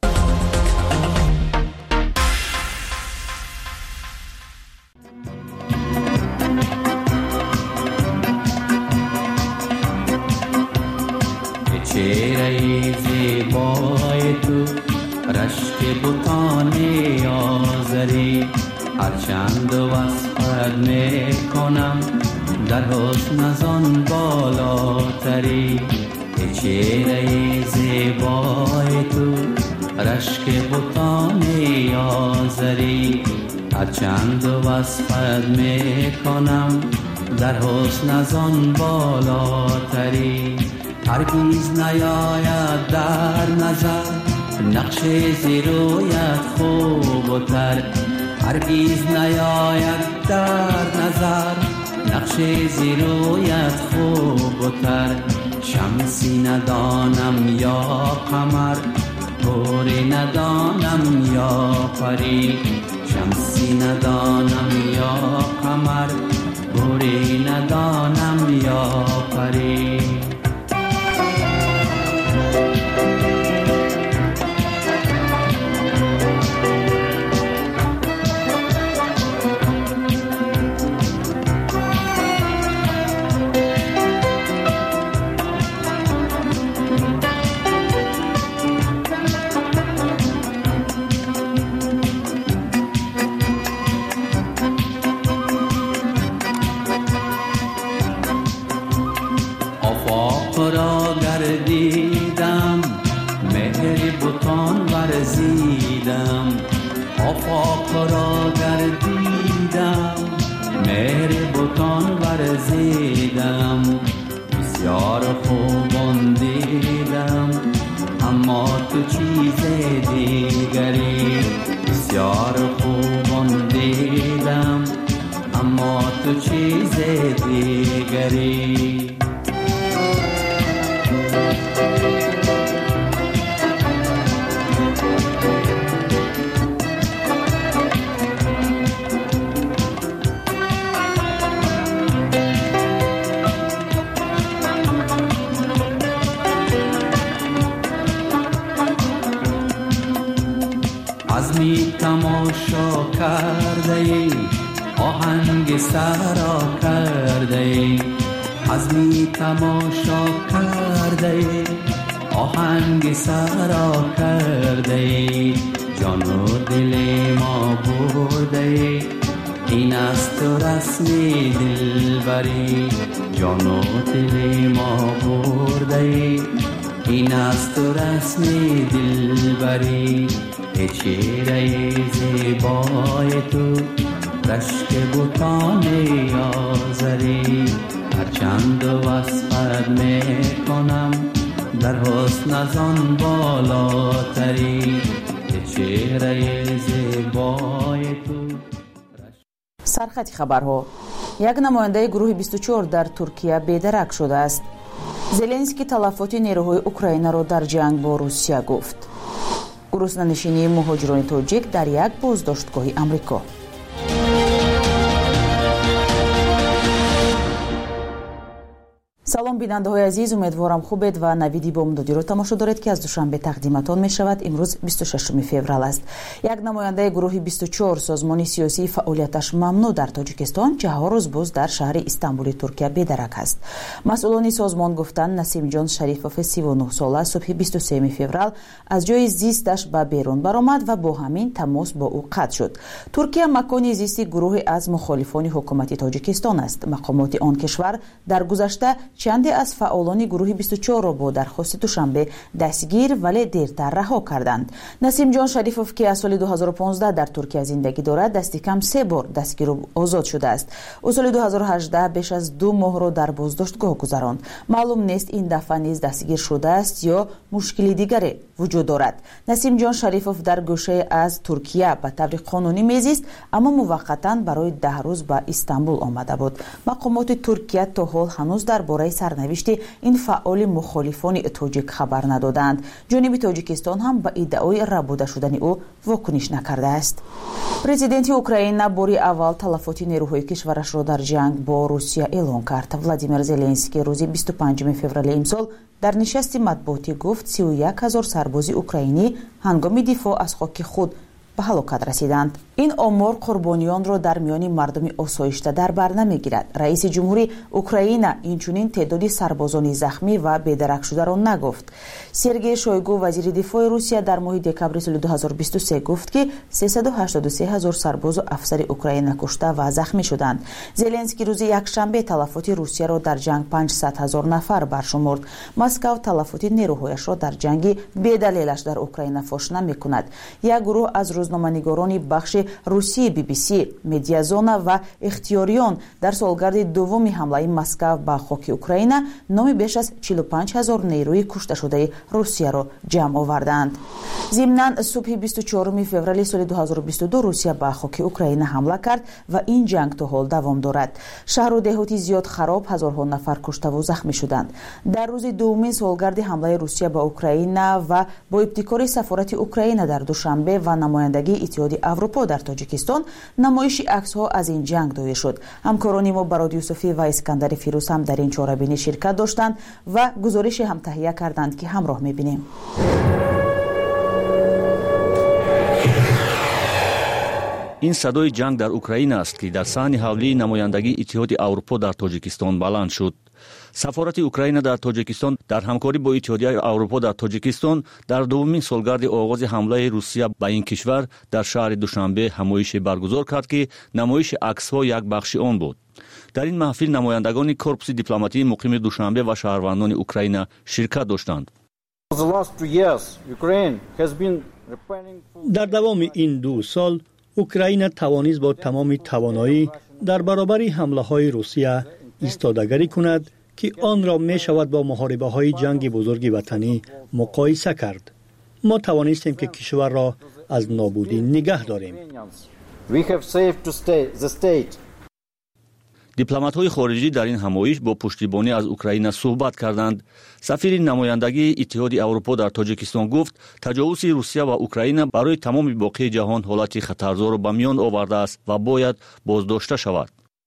چهره زیبای تو، رشک بوتان آزری، هرچند وصفت میکنم در حسن از آن بالاتری. چهره زیبای تو، رشک بوتان آزری، هرچند وصفت میکنم در حسن از آن بالاتری. هرگیز نیاید در نظر نقش زیرویت خوب و تر، هرگیز نیاید در نظر نقش زیرویت خوب و تر. شمسی ندانم یا قمر، گوری ندانم یا پری، شمسی ندانم یا قمر، گوری ندانم یا پری. را گردیدم مهر بتان ورزیدم بسیار خوبان دیدم اما تو چیز دیگری بسیار خوبان دیدم اما تو چیز دیگری عزمی تماشا کرده ای آهنگ سرا کرده ای عزمی تماشا کرده ای آهنگ سرا کرده ای جان و دل ما برده ای این است رسمی دلبری جان و دل ما برده ای این است رسمی دلبری چهره زیبای تو رشک بوتان آزری هرچند وصفت میکنم در حسن از آن بالاتری چهره زیبای تو. سرخط خبرها. یک نماینده گروه 24 در ترکیه بیدرک شده است. زلنسکی تلفات نیروهای اوکراین را در جنگ با روسیه گفت. گروسنشینی مهاجران تاجیک در یک بازداشتگاه آمریکا. салом бинандаҳои азиз, умедворам хубед ва навиди бомдодиро тамошо доред ки аз душанбе тақдиматон мешавад. имрӯз 26 феврал аст. як намояндаи гурӯҳи 24 созмони сиёсии фаъолияташ мамнӯъ дар тоҷикистон ҷаҳо рӯз боз дар шаҳри истамбули туркия бедарак аст. масъулони созмон гуфтанд Насимҷон Шарифов 39 сола субҳи 23 феврал аз ҷои зисташ ба берун баромад ва бо ҳамин тамос бо ӯ қатъ шуд. туркия макони зисти гурӯҳе аз мухолифони ҳукумати тоҷикистон аст. мақомоти он кишвар дар гузашта чанде аз фаъолони гурӯҳи 24-ро бо дархости душанбе дастгир вале дертар раҳо карданд. Насимҷон Шарифов ки аз соли 2015 дар Туркия зиндагӣ дорад, дасти кам 3 бор дастгиру озод шудааст. ӯ соли 2018 беш аз 2 моҳро дар боздоштгоҳ гузаронд. маълум нест ин дафъа низ дастгир шудааст ё мушкили дигаре вуҷуд дорад. Насимҷон Шарифов дар гӯшае аз Туркия ба таври қонунӣ мезист, аммо муваққатан барои 10 рӯз ба Истамбул омада буд. мақомоти Туркия то ҳол ҳанӯз дар бораи сарнавишти ин фаъоли мухолифони тоҷик хабар надоданд. ҷониби Тоҷикистон ҳам ба иддаои рабуда шудани ӯ вокуниш накардааст. президенти Украина бори аввал талафоти нерӯҳои кишварашро дар ҷанг бо Русия эълон кард. Владимир Зеленский рӯзи 25 феврали имсол дар нишасти матбуотӣ гуфт 31 000 сарбози украинӣ ҳангоми дифоъ аз хоки худ ба ҳалокат расиданд. ин омор қурбониёнро дар миёни мардуми осоишта дар бар намегирад. раиси ҷумҳури Украина инчунин теъдоди сарбозони захмӣ ва бедаракшударо нагуфт. Сергей Шойгу, вазири дифои Русия, дар моҳи декабри соли 2023 гуфт ки 383 000 сарбозу афсари Украина кушта ва захмӣ шуданд. Зеленский рӯзи якшанбе талафоти Русияро дар ҷанг 500 000 нафар баршумурд. Москав талафоти нерӯҳояшро дар ҷанги бедалелаш дар Украина фош намекунад. як гурӯҳ аз рӯзноманигорони бахши Русии BBC, Медиазона ва Ихтиёриён дар солгарди дуввуми ҳамлаи Москав ба хоки Украина номи беш аз 45 000 нерӯи кушташудаи Русияро ҷамъ оварданд. зимнан субҳи 24 феврали соли 2022 Русия ба хоки Украина ҳамла кард ва ин ҷанг то ҳол давом дорад. шаҳру деҳоти зиёд хароб, ҳазорҳо нафар куштаву захмӣ шуданд. дар рӯзи дуввумин солгарди ҳамлаи Русия ба Украина ва бо ибтикори сафорати Украина дар душанбе ва намояндагии Иттиҳоди Аврупо дар Тоҷикистон намоиши аксҳо аз ин ҷанг доир шуд. ҳамкорони мо Барод Юсуфӣ ва Искандари Фирӯз ҳам дар ин чорабинӣ ширкат доштанд ва гузорише ҳам таҳия карданд ки ҳамроҳ мебинем. ин садои ҷанг дар Украина аст ки дар саҳни ҳавлии намояндагии Иттиҳоди Аврупо дар Тоҷикистон баланд шуд. сафорати Украина дар Тоҷикистон дар ҳамкорӣ бо Иттиҳодияи Аврупо дар Тоҷикистон дар дуввумин солгарди оғози ҳамлаи Русия ба ин кишвар дар шаҳри Душанбе ҳамоише баргузор кард ки намоиши аксҳо як бахши он буд. дар ин маҳфил намояндагони корпуси дипломатии муқими Душанбе ва шаҳрвандони Украина ширкат доштанд. дар давоми ин 2 сол اوکراین توانست با تمام توانایی در برابر حمله های روسیه ایستادگی کند که آن را می شود با محاربه های جنگ بزرگ وطنی مقایسه کرد. ما توانستیم که کشور را از نابودی نگه داریم. دیپلمات‌های خارجی در این همایش با پشتیبانی از اوکراین صحبت کردند. سفیر نمایندگی اتحاد اروپا در تاجیکستان گفت تجاوز روسیه و اوکراین برای تمام باقی جهان حالت خطرزا را به میان آورده است و باید بازداشته شود.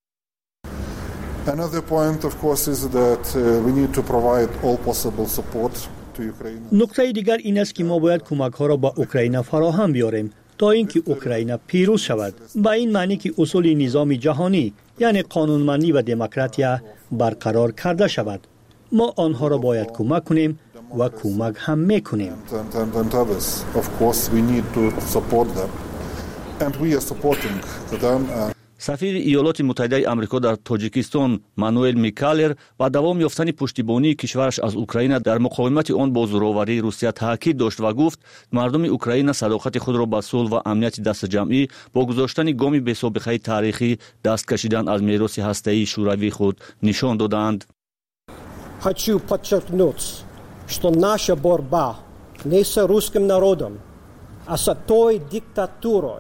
Another point of course is that we need to provide all possible support to Ukraine. نکته دیگر این است که ما باید کمک‌ها را به اوکراین فراهم بیاریم تا اینکه اوکراین پیروز شود. با این معنی که اصول نظام جهانی یعنی قانونمندی و دموکراسی برقرار کرده شود. ما آنها را باید کمک کنیم و کمک هم میکنیم. And others, of course, we need to support them. And we are supporting them. سفیر ایالات متحده آمریکا در تاجیکستان مانوئل میکالر با دوام یافتن پشتیبانی کشورش از اوکراین در مقاومت آن با زورآوری روسیه تاکید داشت و گفت مردم اوکراین صداقت خود را به صلح و امنیت دست جمعی با گذاشتن گامی بی‌سابقه تاریخی دست کشیدن از میراث هسته‌ای شوروی خود نشان دادند. Хочу подчеркнуть, что наша борьба не с русским народом, а с той диктатурой.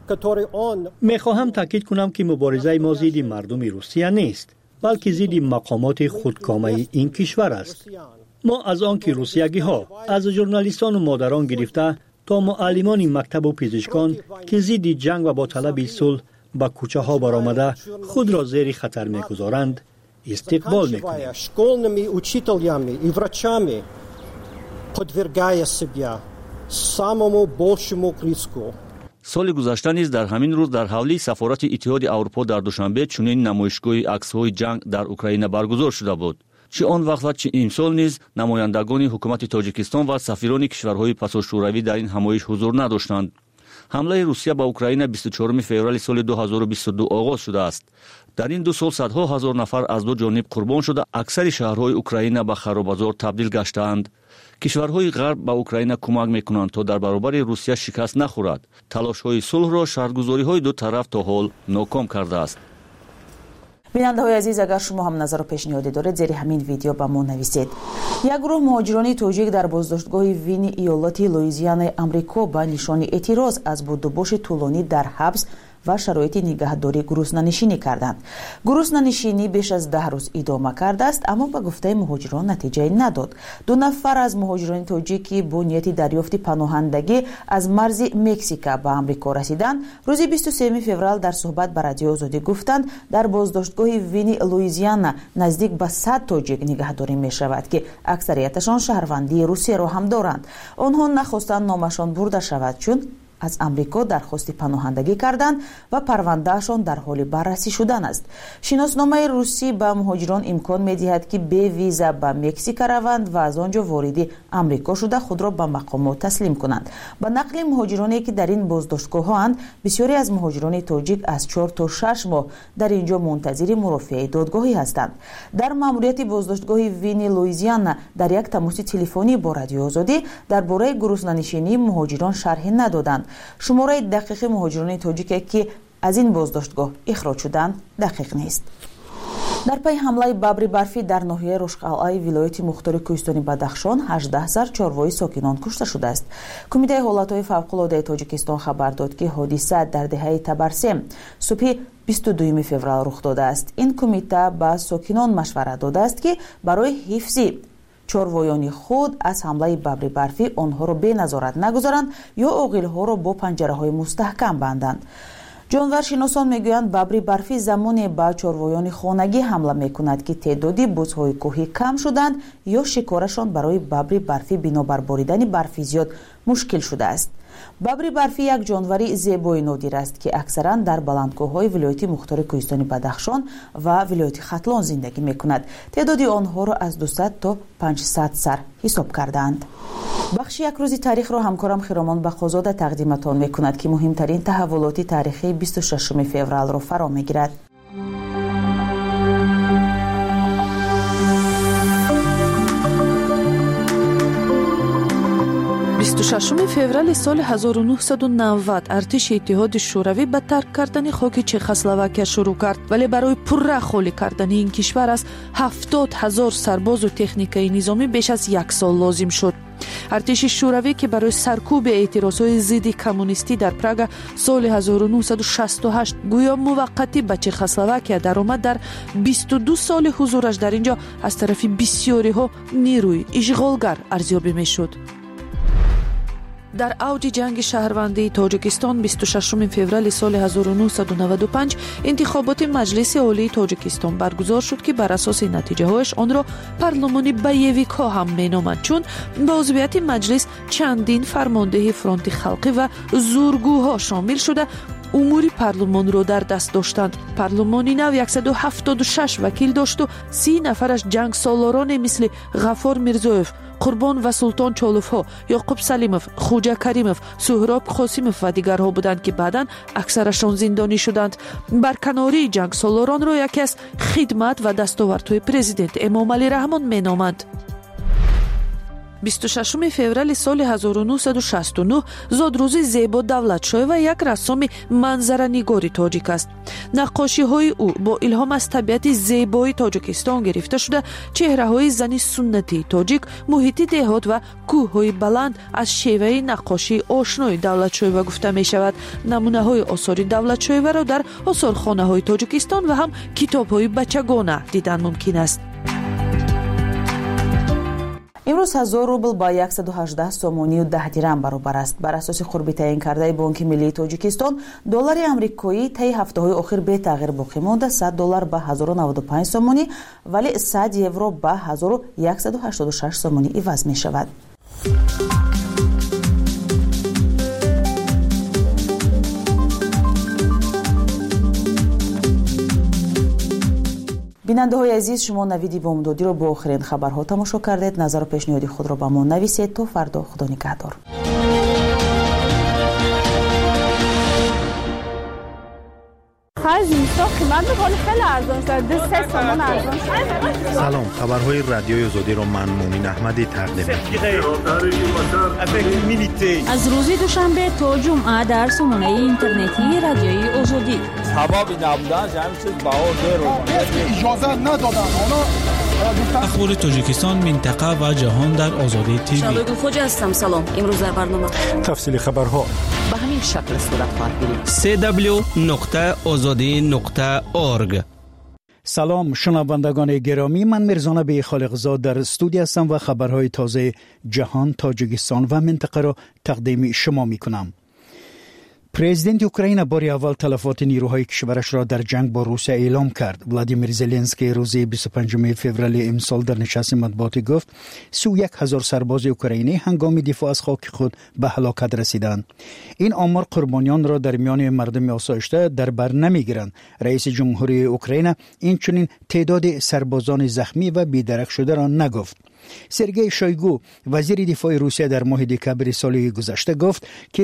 میخواهم تاکید کنم که مبارزه ما ضد مردم روسیه نیست بلکه ضد مقامات خودکامه این کشور است. ما از آن که روسیگی ها از ژورنالیستان و مادران گرفته تا معلمان مکتب و پزشکان که ضد جنگ و با طلب صلح به کوچه ها برآمده خود را زیر خطر میگذارند استقبال میکنیم. школьными учителями и врачами подвергая себя самому большому риску. سال گذشته نیز در همین روز در حوالی سفارت اتحاد اروپا در دوشنبه چنین نمایشگاه عکس‌های جنگ در اوکراین برگزار شده بود. چه آن وقت و چه امسال نیز نمایندگان حکومت تاجیکستان و سفیران کشورهای پساشوروی در این همایش حضور نداشتند. حمله روسیه به اوکراین 24 فوریه سال 2022 آغاز شده است. در این 2 سال صدها هزار نفر از دو جانب قربان شده، اکثر شهرهای اوکراین به خراب‌بازار تبدیل گشتند. کشورهای غرب به اوکراین کمک میکنند تا در برابر روسیه شکست نخورد. تلاش‌های صلح را شرط‌گذاری‌های دو طرف تا حال ناکام کرده است. بیننده‌های عزیز، اگر شما هم نظر و پیشنهادی دارید زیر همین ویدیو با ما نویسید. یک گروه مهاجران توجیک در بازداشتگاه وین ایالت لوئیزیانای آمریکا با نشان اعتراض از بودوباش طولانی در حبس و شرایط نگهداری گروسنه‌نشینی کردند. گروسنه‌نشینی بیش از 10 روز ادامه کرده است، اما به گفته مهاجران نتیجه نداد. 2 نفر از مهاجران توجیکی با نیت دریافت پناهندگی از مرز مکزیک به آمریکا رسیدند. روز 23 فوریه در صحبت با رادیو آزادی گفتند در بازداشتگاه وین لوئیزیانا نزدیک به 100 توجیک نگهداری می شود که اکثریتشان شهروندی روسیه را هم دارند. آنها نخواستند نامشان برده شود چون از آمریکا درخواست پناهندگی کردند و پروندهشان در حال بررسی شدن است. شناسنامه روسی به مهاجران امکان می‌دهد که به ویزا به مکزیک روند و از آنجا وارد آمریکا شده خود را به مقامات تسلیم کنند. به نقل مهاجرانی که در این بازداشتگاه‌اند، بسیاری از مهاجران توجیک از 4 تا 6 ماه در اینجا منتظر مرافعه دادگاهی هستند. در ماموریت بازداشتگاه وین لوئیزیانا در یک تماس تلفنی با رادیو آزادی درباره گروسنه‌نشینی مهاجران شرح ندادند. شماره دقیق مهاجران توجیکی که از این بازداشتگاه اخراج شدند دقیق نیست. در پی حمله ببر برفی در ناحیه روشقلعه ولایت مختار کوهستانی بدخشان 18,000 چاروائی ساکنان کشته شده است. کمیته حالت‌های فوق‌العاده تاجیکستان خبر داد که حادثه در دهه تبرسم صبح 22 فوریه رخ داده است. این کمیته به ساکنان مشورت داده است که برای حفظ چاروایان خود از حمله ببر برفی آنها را به نظارت نگذارند یا عاقل‌ها را با پنجره‌های مستحکم بندند. جانورشناسان میگویند ببر برفی زمانی به چاروایان خانگی حمله میکند که تعدادی بزهای کوهی کم شدند یا شکارشان برای ببر برفی بنابر باریدن برفی زیاد مشکل شده است. ببر برفی یک جانوری زیبای نادر است که اکثرا در بلندکوه‌های ولایت مختار کوهستانی بدخشان و ولایت ختلان زندگی میکند. تعداد آنها را از 200 تا 500 سر حساب کردند. بخش یک روزی تاریخ را همکارم خیرامان بخازاده تقدیمتان میکند که مهمترین تحولات تاریخی 26 فوریه را فرا میگیرد. 26 26 فевرال سال 1990 ارتش اتحاد شوروی به ترک کردن خاک چخسلواکیه شروع کرد، ولی برای پرره خالی کردن این کشور از 70,000 سرباز و تکنیکای نظامی بیش از یک سال لازم شد. ارتش شوروی که برای سرکوب اعتراضهای ضد کمونیستی در پراگ سال 1968 گویا موقتی به چخسلواکیه درآمد، در 22 سال حضورش در اینجا از طرف بسیاری ها نیروی اشغالگر ارزیابی میشد. در اوج جنگ شهروندی تاجیکستان 26 فوریه سال 1995 انتخابات مجلس عالی تاجیکستان برگزار شد که بر اساس نتیجه هایش آن را پارلمانی بایویک ها هم مینامند، چون با عضویت مجلس چندین فرمانده فرانت خلقی و زورگوها شامل شده امور پارلمان را در دست داشتند. پارلمانی نو 176 وکیل داشت و 30 نفرش جنگ سالاران مثل غفار میرزویف، قربان و سلطان چالوف ها، یعقوب سلیموف، خوجا کریموف، سهراب قاسیموف و دیگرها بودند که بعداً اکثرشان زندانی شدند. برکناری جنگ سالاران را یکی از خدمت و دستاوردهای پرزیدنت امام علی رحمان مینامند. 26 فوریه سال 1969 زادروزی زیبا دولتشوی و یک رسام منظره‌نگاری تاجیک است. نقاشی‌های او با الهام از طبیعت زیبای تاجیکستان گرفته شده چهره‌های زن سنتی تاجیک، محیط دهات و کوه‌های بلند از شیوه نقاشی آشنای دولتشوی گفته می‌شود. نمونه‌های آثار دولتشوی را در آثارخانه‌های تاجیکستان و هم کتاب‌های بچگانه دیدن ممکن است. امروز 1000 روبل با 118 سومونی و 10 درم برابر است. بر اساس قربی تعیین کرده بانک ملی تاجیکستان، دلار آمریکایی طی هفته‌های اخیر به تغییر باقی مانده. $100 به 1095 سومونی ولی 100 یورو به 1186 سومونی عوض می شود. بیننده های عزیز، شما نوید بامدادی را با آخرین خبرها تماشا کردید. نظر و پیشنهاد خود را به ما نویسید. تا فردا، خدا نگهدار. سلام، خبرهای رادیوی آزادی را من مومن احمدی تقدیم می‌کنم. از روز دوشنبه تا جمعه در سامانه اینترنتی رادیوی آزادی. سبب نبودن جمعیت بهار اجازه ندادن. اخبار تاجیکستان، منطقه و جهان در آزادی تیوی. شادو خوجا هستم. سلام. امروز در برنامه تفصیل خبرها به همین شکل صورت خواهد گرفت. www.azadi.org. سلام شنوندگان گرامی، من میرزا نبی خالقزاد در استودیو هستم و خبرهای تازه جهان، تاجیکستان و منطقه را تقدیم شما میکنم. پرزیدنت اوکراین بار اول تلفات نیروهای کشورش را در جنگ با روسیه اعلام کرد. ولادیمیر زلنسکی روز 25 فوریه امسال در نشست مطبوعاتی گفت 31,000 سرباز اوکراینی هنگام دفاع از خاک خود به هلاکت رسیدند. این آمار قربانیان را در میان مردم آسایشته در بر نمیگیرند. رئیس جمهوری اوکراین اینچنین تعداد سربازان زخمی و بیدرک شده را نگفت. سرگئی شویگو وزیر دفاع روسیه در ماه دکمبر سال گذشته گفت که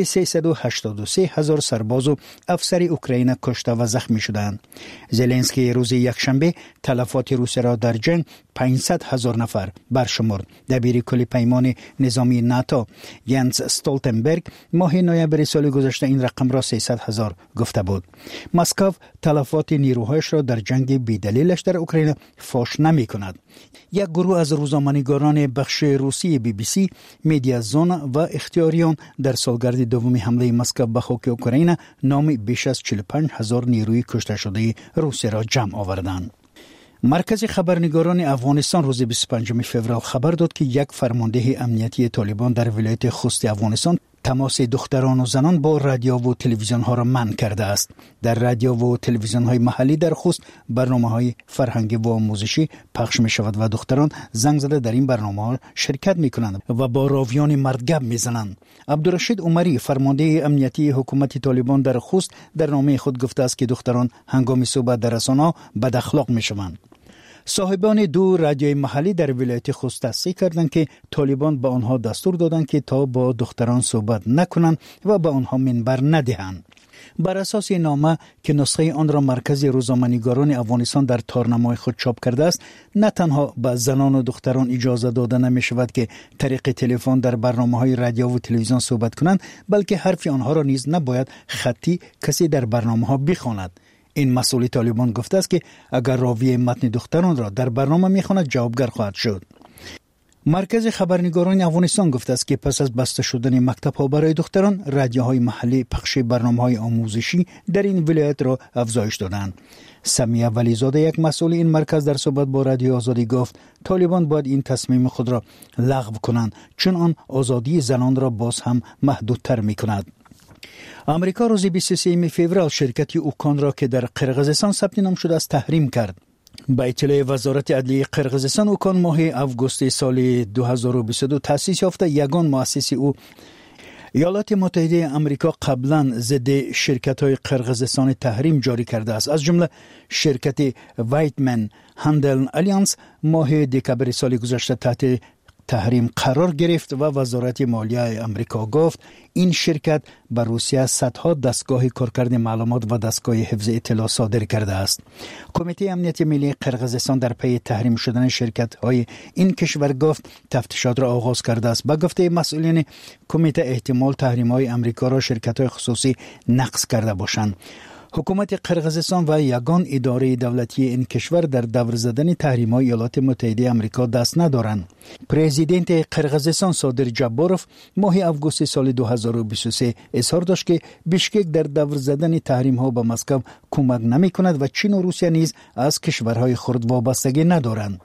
383,000 سرباز و افسر اوکراین کشته و زخمی شدند. زلنسکی روز یکشنبه تلفات روسیه را در جنگ 500,000 نفر برشمرد. دبیر کل پیمان نظامی ناتو ینس استولتنبرگ ماه نوامبر سال گذشته این رقم را 300,000 گفته بود. مسکو تلفات نیروهایش را در جنگ بی‌دلیلش در اوکراین فاش نمی‌کند. یک گروه از روزنامه‌نگاران بخش روسی BBC، میدیازون و اختیاریان در سالگرد دوم حمله مسکو به خاک اوکراین نام بیش از 45,000 نیروی کشته شده روسیه را جمع آوردند. مرکز خبرنگاران افغانستان روز 25 فوریه خبر داد که یک فرمانده امنیتی طالبان در ولایت خوست افغانستان تماس دختران و زنان با رادیو و تلویزیون ها را منع کرده است. در رادیو و تلویزیون های محلی در خوست برنامه های فرهنگی و آموزشی پخش می شود و دختران زنگ زده در این برنامه ها شرکت می کنند و با راویان مردگب می زنند. عبدالرشید عمری فرمانده امنیتی حکومت طالبان در خوست در نامه خود گفته است که دختران هنگام صحبت در رسانه‌ها بد اخلاق می شوند. صاحبان دو رادیوی محلی در ولایت خوست تصدیق کردند که طالبان به آنها دستور دادند که تا با دختران صحبت نکنند و به آنها منبر ندهند. بر اساس نامه که نسخه آن را مرکز روزنامه‌نگاران افغانستان در تارنمای خود چاپ کرده است، نه تنها به زنان و دختران اجازه داده نمی شود که طریق تلفن در برنامه‌های رادیو و تلویزیون صحبت کنند، بلکه حرف آنها را نیز نباید خطی کسی در برنامه‌ها بخواند. این مسئول طالبان گفته است که اگر راوی متن دختران را در برنامه می‌خواند جوابگر خواهد شد. مرکز خبرنگاران افغانستان گفته است که پس از بسته شدن مکتب‌ها برای دختران، رادیوهای محلی پخش برنامه‌های آموزشی در این ولایت را افزایش دادند. سمیه ولیزاده، یک مسئول این مرکز، در صحبت با رادیو آزادی گفت طالبان باید این تصمیم خود را لغو کنند، چون آن آزادی زنان را باز هم محدودتر می‌کند. امریکا روز 23 فوریه شرکت اوکان را که در قرقیزستان ثبت نام شده است تحریم کرد. با اطلاع وزارت عدلیه قرقیزستان، اوکان ماه اوگوست سال 2022 تأسیس یافته یگان مؤسس او ایالات متحده آمریکا قبلا ضد شرکت‌های قرقیزستان تحریم جاری کرده است. از جمله شرکت وایتمن هندل الیانس ماه دکبر سال گذشته تحت تحریم قرار گرفت و وزارت مالیه آمریکا گفت این شرکت به روسیه صدها دستگاه کارکرد معلومات و دستگاه حفظ اطلاع صادر کرده است. کمیته امنیت ملی قرقیزستان در پی تحریم شدن شرکت‌های این کشور گفت تفتیشات را آغاز کرده است. با گفته مسئولین کمیته احتمال تحریم‌های آمریکا را شرکت‌های خصوصی نقض کرده باشند. حکومت قرقیزستان و یگان اداره دولتی این کشور در دور زدن تحریم‌های ایالات متحده آمریکا دست ندارند. پرزیدنت قرقیزستان صادر جباروف ماه اوگوست سال 2023 اظهار داشت که بیشکک در دور زدن تحریم‌ها به مسکو کمک نمی‌کند و چین و روسیه نیز از کشورهای خرد وابستگی ندارند.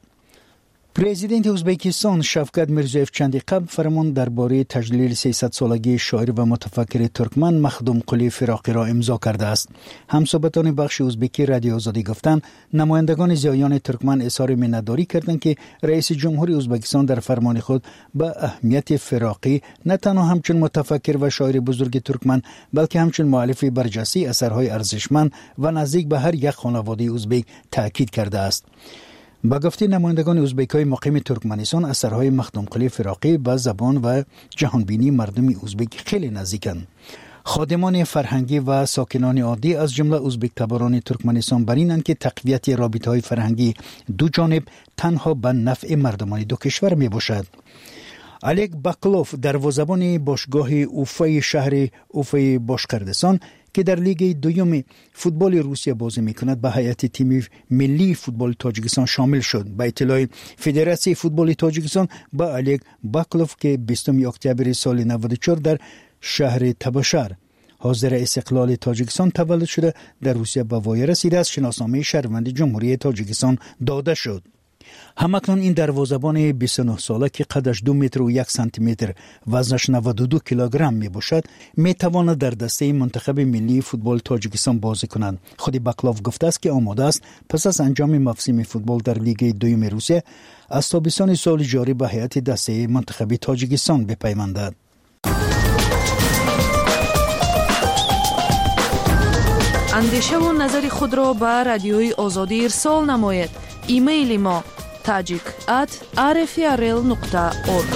پرزیدنت ازبکستان شفقت میرزویف چندی قبل فرمان درباره تجلیل 300 سالگی شاعر و متفکر ترکمن مخدوم قلی فراقی را امضا کرده است. همصحبتان بخش ازبکی رادیو آزادی گفتند نمایندگان زیایان ترکمن اظهار منتداری کردند که رئیس جمهور ازبکستان در فرمان خود به اهمیت فراقی نه تنها همچون متفکر و شاعر بزرگ ترکمن بلکه همچون مؤلف برجسته اثرهای ارزشمند و نزدیک به هر یک خانواده ازبک تاکید کرده است. با گفته نمایندگان ازبک‌های مقیم ترکمنستان، اثرهای مخدوم قلی فراقی به زبان و جهانبینی مردم ازبک خیلی نزدیکند. خادمان فرهنگی و ساکنان عادی از جمله ازبک تباران ترکمنستان برینند که تقویت رابطه‌های فرهنگی دو جانب تنها به نفع مردمان دو کشور میباشد. الک باکلوف دروازه‌بان باشگاه اوفای شهر اوفای باشکردستان که در لیگ دوم فوتبال روسیه بازی می‌کند به هیئت تیم ملی فوتبال تاجیکستان شامل شد. با اطلاع فدراسیون فوتبال تاجیکستان با الک باکلوف که 20 اکتبر سال 94 در شهر تباشر حاضر استقلال تاجیکستان تولد شده در روسیه به وای رسیده است شناسنامه شهروند جمهوری تاجیکستان داده شد. همکنون این دروازه‌بان 29 ساله که قدش 2 متر و 1 سانتی متر وزنش 92 کیلوگرم می باشد می تواند در دسته منتخب ملی فوتبال تاجیکستان بازی کنند. خود باکلوف گفته است که آماده است پس از انجام موسم فوتبال در لیگ دوم روسیه از تابستان سال جاری به هیئت دسته منتخب تاجیکستان بپیوندد. اندیشه و نظر خود را به رادیوی آزادی ارسال نماید. ایمیل ما tajik@rfrl.org.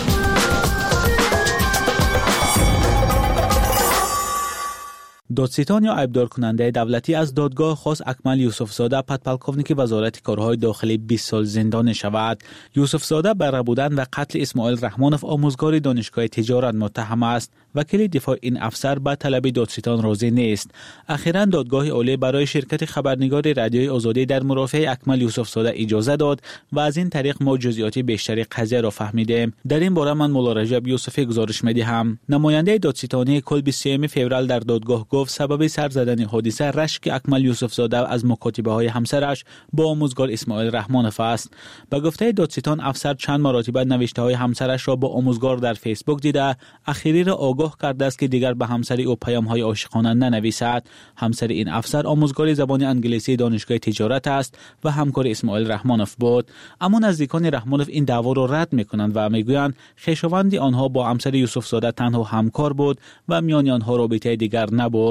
دادستان یا عیبدار کننده دولتی از دادگاه خواست اکمل یوسفزاده پدپلکوونیک وزارت کارهای داخلی 20 سال زندانی شود. یوسفزاده بر بودن و قتل اسماعیل رحمانوف آموزگار دانشگاه تجارت متهم است. وکیل دفاع این افسر به طلب دادستان راضی نیست. اخیراً دادگاه عالی برای شرکت خبرنگار رادیوی آزادی در مرافعه اکمل یوسفزاده اجازه داد و از این طریق ما جزئیات بیشتری قضیه را فهمیدیم. در این باره من مولا رجب یوسفی گزارش می‌دهم. نماینده دادستانی کل 23 فوریه در دادگاه گفت سبب سر زدن حادثه رشک اکمل یوسفزاده از مکاتبه‌های همسرش با آموزگار اسماعیل رحمانوف است. به گفته دادستان افسر چند مرتبه نوشته‌های همسرش را با آموزگار در فیسبوک دیده اخیری را آگاه کرده است که دیگر به همسر او پیام‌های عاشقانه ننویسد. همسر این افسر آموزگار زبان انگلیسی دانشگاه تجارت است و همکار اسماعیل رحمانوف بود. اما نزدیکان رحمانوف این دعوا را رد می‌کنند و می‌گویند خویشاوند آنها با همسر یوسفزاده تنها همکار بود و میان آنها رابطه دیگر نبود.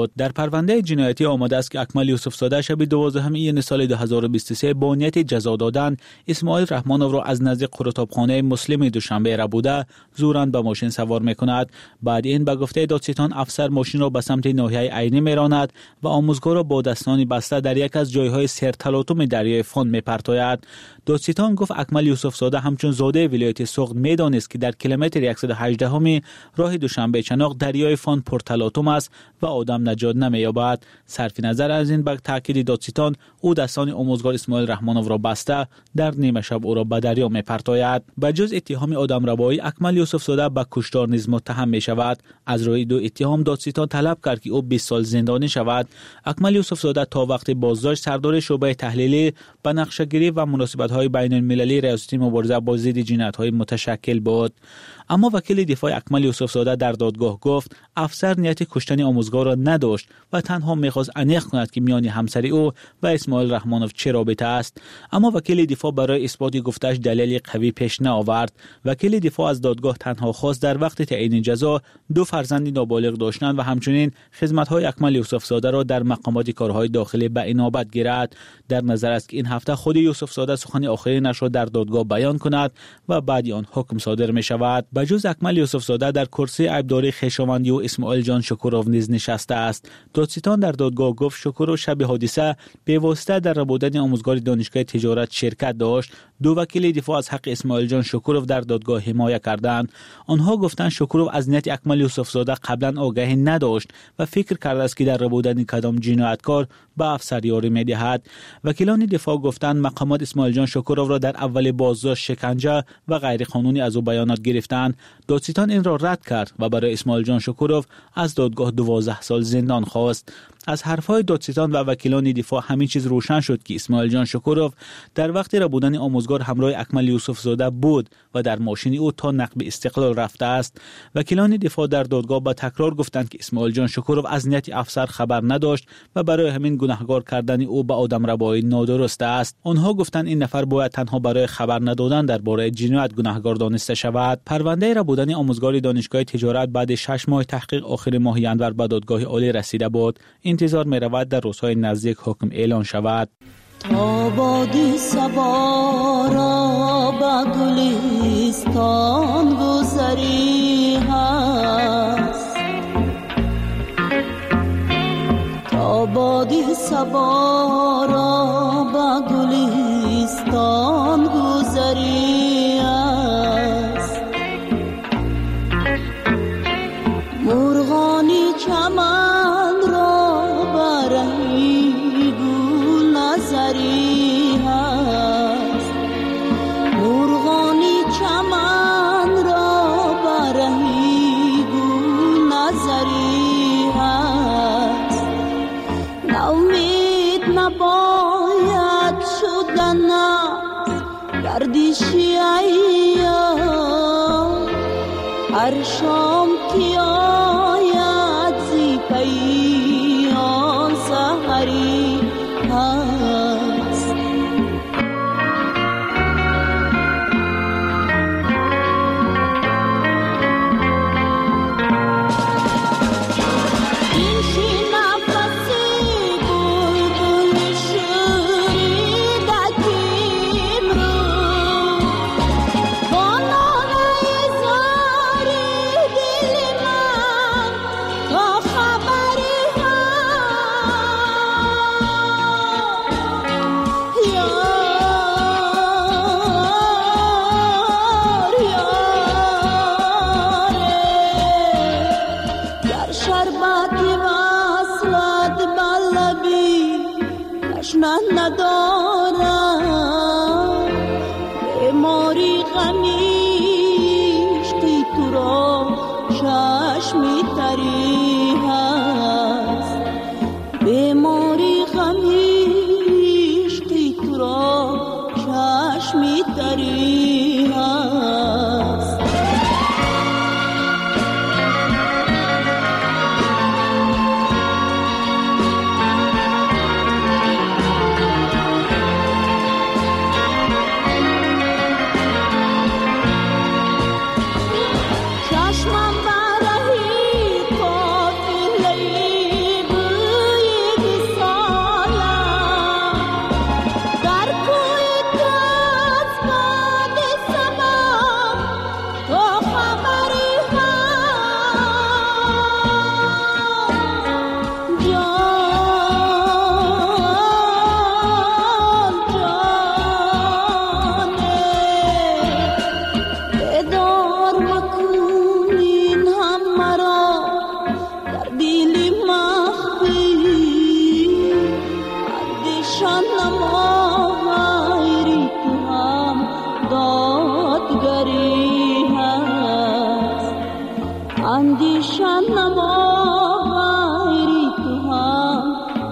بود. در پرونده جنایتی آمده است که اکمل یوسف زاده شب 12 ایون سال 2023 با نیت جزا دادن اسماعیل رحمانوف را از نزد قرطابخانه مسلم دوشنبه ربوده زوراً به ماشین سوار میکند. بعد این به گفته دادستان افسر ماشین را به سمت ناحیه عینی میراند و آموزگار را با دستان بسته در یک از جایهای سرتلاطم دریای فان میپرتاید. دادستان گفت اکمل یوسف زاده همچون زاده ولایت سوغد میدانست که در کیلومتر 118 راه دوشنبه چناق دریای فان پرتلاطم است و آدم نجات نمییابد. صرف نظر از این به تاکید دادستان او دستان آموزگار اسماعیل رحمانوف را بسته در نیمه شب او را به دریا میپرتاید. به جز اتهام آدمربایی اکمل یوسف زاده به کشتار نیز متهم می شود. از روی دو اتهام دادستان طلب کرد که او 20 سال زندانی شود. اکمل یوسف زاده تا وقت بازداشت سردار شعبه تحلیلی به نقشه‌گیری و مناسبت‌های بین‌المللی ریاستی مبارزه با ضد جنایت‌های متشکل بود. اما وکیل دفاع اکمل یوسف زاده در دادگاه گفت افسر نیت کشتن آموزگار را نداشت و تنها می‌خواست انیق کند که میان همسری او و اسماعیل رحمانوف چه رابطه است. اما وکیل دفاع برای اثبات گفته‌اش دلیل قوی پیش نآورد. وکیل دفاع از دادگاه تنها خواست در وقت تعیین جزا 2 فرزند نابالغ داشتند و همچنین خدمت‌های اکمل یوسف زاده را در مقامات کارهای داخلی به انابت گیرد. در نظر است که این هفته خود یوسف زاده سخن آخرینش را در دادگاه بیان کند و بعد آن حکم صادر می‌شود. بجز اکمل یوسف زاده در کرسی عیبداری خویشاوندی و اسماعیل جان شکورov نیز نشسته است. دادستان در دادگاه گفت شکورov شب حادثه به واسطه در ربودن آموزگار دانشگاه تجارت شرکت داشت. 2 وکیل دفاع از حق اسماعیل جان شکورov در دادگاه حمایت کردند. آنها گفتند شکورov از نیت اکمل یوسف زاده قبلا آگاهی نداشت و فکر کرده است که در ربودن کدام جنایتکار به افسر یاری می‌دهد. وکیلان دفاع گفتند مقامات اسماعیل جان شکورov را در اول بازداشت شکنجه و غیر قانونی از او بیانات گرفتند. دادستان این را رد کرد و برای اسماعیل جان شکورov از دادگاه 12 سال زندان خواست. از حرفهای دادستان و وکیلان دفاع همین چیز روشن شد که اسماعیل جان شکورov در وقت ربودن آموزگار همراه اکمل یوسف زاده بود و در ماشین او تا نقب استقلال رفته است. وکیلان دفاع در دادگاه با تکرار گفتند که اسماعیل جان شکورov از نیت افسر خبر نداشت و برای همین گناهکار کردن او به آدمربایی نادرست است. آنها گفتند این نفر باید تنها برای خبر ندادن درباره جنایت گناهکار دانسته شود. پرونده ربودن آموزگار دانشگاه تجارت بعد 6 ماه تحقیق آخر ماه ژانویه به دادگاه عالی رسیده بود. انتظار می رود در روزهای نزدیک حکم اعلان شود. تا بادی صبا را به گلستان گذری هست، تا بادی صبا را به گلستان گذری هست، مرغانی چمن را برهی گل نظری هست، مرغانی چمن را برهی گل نظری هست، نومید نباید شدن گردشی ایام، هر شام که آید زی پیان سحری هست. این شی نفسی بلبل شوریده کیم رو، بانانه زاری دل من تا خبری هست. یار یاره، گر شربتی وصلت بلبی تشنه ندارم، بیماری غمیش که تو را چشمی تری هست، بیماری غمیش که تو را چشمی تری هست. نما غیری تو هم دادگری هست اندیشه نما غیری تو هم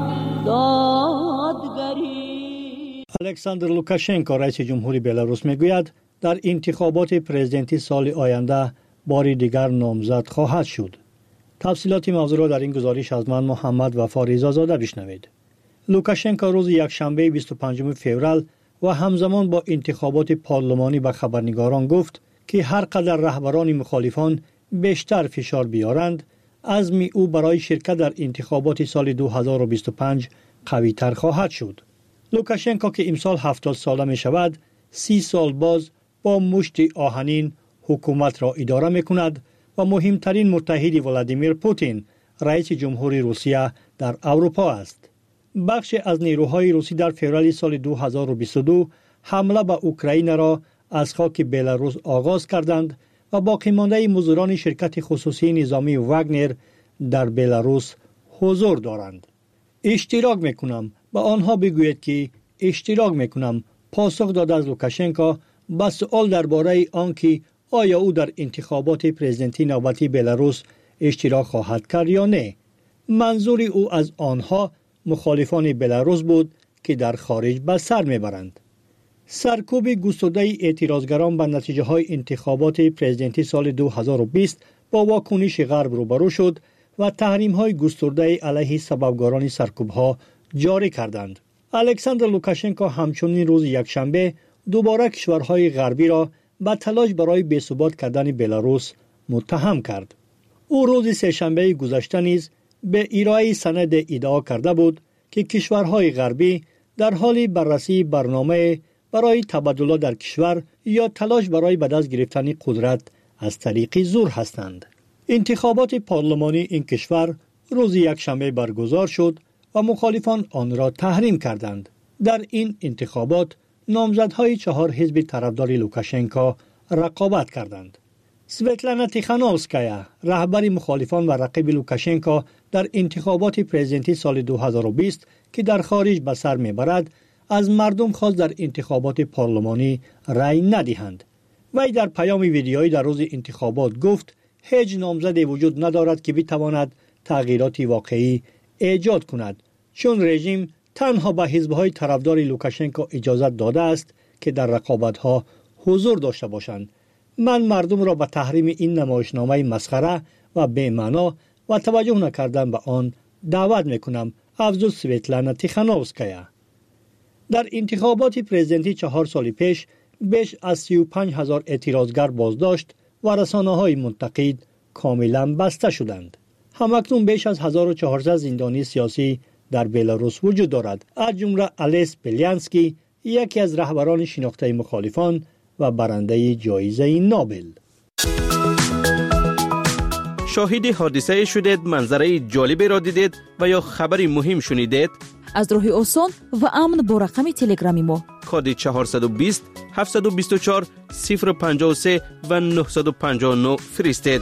دادگری. الکساندر لوکاشنکو رئیس جمهوری بلاروس میگوید در انتخابات پرزیدنتی سال آینده بار دیگر نامزد خواهد شد. تفصیلات موضوع را در این گزارش از من محمد وفا رضازاده بشنوید. لوکاشنکو روز یکشنبه 25 فوریه و همزمان با انتخابات پارلمانی به خبرنگاران گفت که هر قدر رهبران مخالفان بیشتر فشار بیارند، عزم او برای شرکت در انتخابات سال 2025 قوی تر خواهد شد. لوکاشنکو که امسال 70 ساله می شود، 30 سال باز با مشت آهنین حکومت را اداره می کند و مهمترین متحد ولادیمیر پوتین رئیس جمهوری روسیه در اروپا است. بخش از نیروهای روسی در فوریه سال 2022 حمله به اوکراین را از خاک بلاروس آغاز کردند و باقی مانده مزدوران شرکت خصوصی نظامی واگنر در بلاروس حضور دارند. اشتراک میکنم به آنها بگویید که اشتراک میکنم، پاسخ داد از لوکاشنکو به سؤال درباره آنکه آیا او در انتخابات پرزیدنتی نوبتی بلاروس اشتراک خواهد کرد یا نه. منظور او از آنها مخالفان بلاروس بود که در خارج به سر میبرند. سرکوب گسترده اعتراضگران به نتیجه های انتخابات پرزیدنتی سال 2020 با واکنش غرب روبرو شد و تحریم های گسترده علیه سببکاران سرکوب ها جاری کردند. الکساندر لوکاشنکو همچنین روز یکشنبه دوباره کشورهای غربی را به تلاش برای بی‌ثبات کردن بلاروس متهم کرد. او روز سه‌شنبه گذشته نیز به ارائه سند ادعا کرده بود که کشورهای غربی در حال بررسی برنامه برای تبادل در کشور یا تلاش برای به دست گرفتن قدرت از طریق زور هستند. انتخابات پارلمانی این کشور روز یکشنبه برگزار شد و مخالفان آن را تحریم کردند. در این انتخابات نامزدهای 4 حزب طرفدار لوکاشنکو رقابت کردند. سویتلانا تیخانووسکایا، رهبر مخالفان و رقیب لوکاشنکو در انتخابات پرزیدنتی سال 2020 که در خارج به سر میبرد، از مردم خواست در انتخابات پارلمانی رأی ندهند. وی در پیام ویدیویی در روز انتخابات گفت هیچ نامزدی وجود ندارد که بتواند تغییرات واقعی ایجاد کند، چون رژیم تنها به حزب‌های طرفدار لوکاشنکو اجازه داده است که در رقابت‌ها حضور داشته باشند. من مردم را به تحریم این نمایشنامه مسخره و بی‌معنا و توجه نکردن به آن دعوت می‌کنم، افزود سویتلانا تیخانووسکایا. در انتخابات پرزیدنتی 4 سال پیش بیش از 35,000 اعتراضگر بازداشت و رسانه‌های منتقد کاملا بسته شدند. همکنون بیش از 1400 زندانی سیاسی در بلاروس وجود دارد، از جمله الیس بیلیانسکی، یکی از رهبران شناخته مخالفان و برنده جایزه نوبل. شاهد حادثه شدید، منظره جالبی را دیدید و یا خبری مهم شنیدید؟ از راه آسان و امن با رقم تلگرامی ما کد 420 724 053 و 959 فرستید.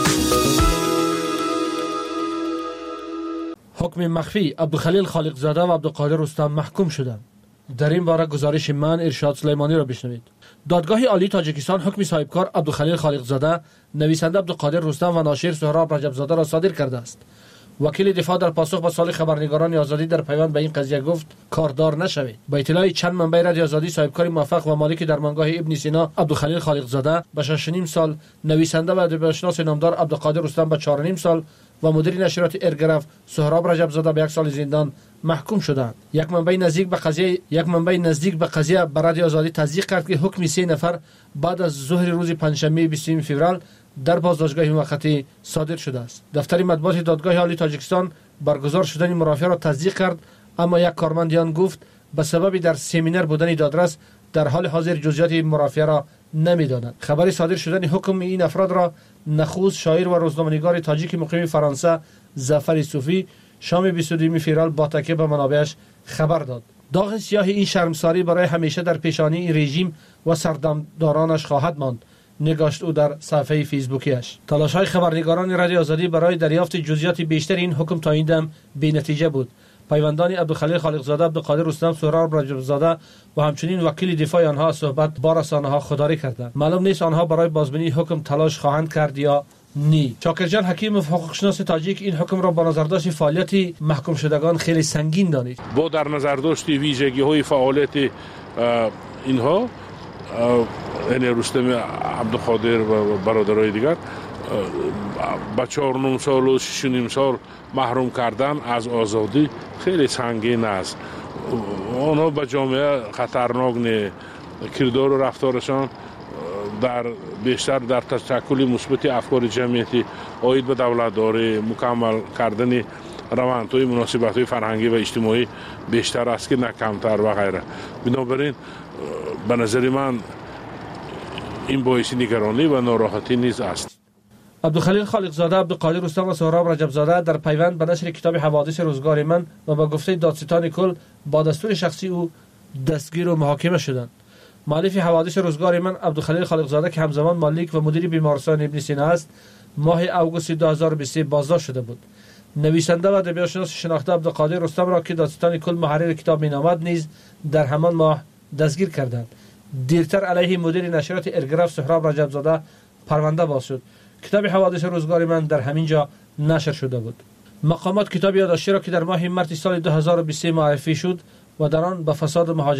حکم مخفی عبدالخلیل خالقزاده و عبدالقادر رستم محکوم شدند. در این باره گزارش من ارشاد سلیمانی را بشنوید. دادگاه عالی تاجیکستان حکم صاحبکار عبدالخلیل خالقزاده، نویسنده عبدالقادر رستم و ناشر سهراب رجبزاده را صادر کرده است. وکیل دفاع در پاسخ به سوال خبرنگاران آزادی در پیوند به این قضیه گفت کاردار نشوید. با اطلاع چند منبع رادیو آزادی، صاحبکار موفق و مالک درمانگاه ابن سینا عبدالخلیل خالقزاده به 6.5 سال، نویسنده و ادبیاتشناس نامدار عبدالقادر رستم به 4.5 سال و مدیر نشریات ارگرف سهراب رجبزاده به 1 سال زندان محکوم شدند. یک منبع نزدیک به قضیه به رادیو آزادی تصدیق کرد که حکم 3 نفر بعد از ظهر روز پنجشنبه 20 فوریه در بازداشتگاه موقتی صادر شده است. دفتر مطبوعات دادگاه عالی تاجیکستان برگزار شدن مرافعه را تصدیق کرد، اما یک کارمند آن گفت به سبب در سمینار بودن دادرس در حال حاضر جزئیات مرافعه را نمی‌داند. خبر صادر شدن حکم این افراد را نخست شاعر و روزنامه‌نگار تاجیک مقیم فرانسه ظفر صوفی شام 22 فوریه با تکیه به منابعش خبر داد. داغ سیاه این شرمساری برای همیشه در پیشانی رژیم و سردمدارانش خواهد ماند، نگاشت او در صفحه فیسبوکیش. تلاش‌های خبرنگاران رادیو آزادی برای دریافت جزئیات بیشتر این حکم تا این دم بی‌نتیجه بود. پیوندان عبدالخلیل خالقزاده، عبدالقادر رستم، سهراب رجبزاده و همچنین وکیل دفاع آنها صحبت با رسانه‌ها خودداری کردند. معلوم نیست آنها برای بازبینی حکم تلاش خواهند کرد یا نی. شاکرجان حکیمов حقوقشناس تاجیک این حکم را با نظرداشت فعالیت محکوم شدگان خیلی سنگین دانید. با در نظرداشت ویژگی‌های فعالیت اینها، یعنی رستم، عبدالقادر و برادرای دیگر، با 4 سال و 6 سال محروم کردن از آزادی خیلی سنگین است. آنها به جامعه خطرناک نه. کردار و رفتارشان بیشتر در تشکل مثبت افکار جمعیتی عاید به دولت‌داری، مکمل کردن روندهای مناسبت‌های فرهنگی و اجتماعی بیشتر است که نه کمتر و غیره. بنابراین به نظر من این باعث نگرانی و ناراحتی نیز است. عبدالخلیل خالقزاده، عبدالقادر رستم و سهراب رجبزاده در پیوند به نشر کتاب حوادث روزگار من و با گفته دادستان کل با دستور شخصی او دستگیر و محاکمه شدند. مؤلف حوادث روزگار من عبدالخلیل خالقزاده که همزمان مالک و مدیر بیمارستان ابن سینا است، ماه اوگوست 2023 بازداشت شده بود. نویسنده و ادبیاتشناس شناخته عبدالقادر رستم را که دادستان کل محرر کتاب مینامد نیز در همان ماه دستگیر کردند. دیرتر علیه مدیر نشریات ارگراف سهراب رجبزاده پرونده باز شد. کتاب حوادث روزگار من در همین جا نشر شده بود. مقامات کتاب یادداشتی را که در ماه مارس سال 2023 معرفی شد و در آن به فساد مهاجرت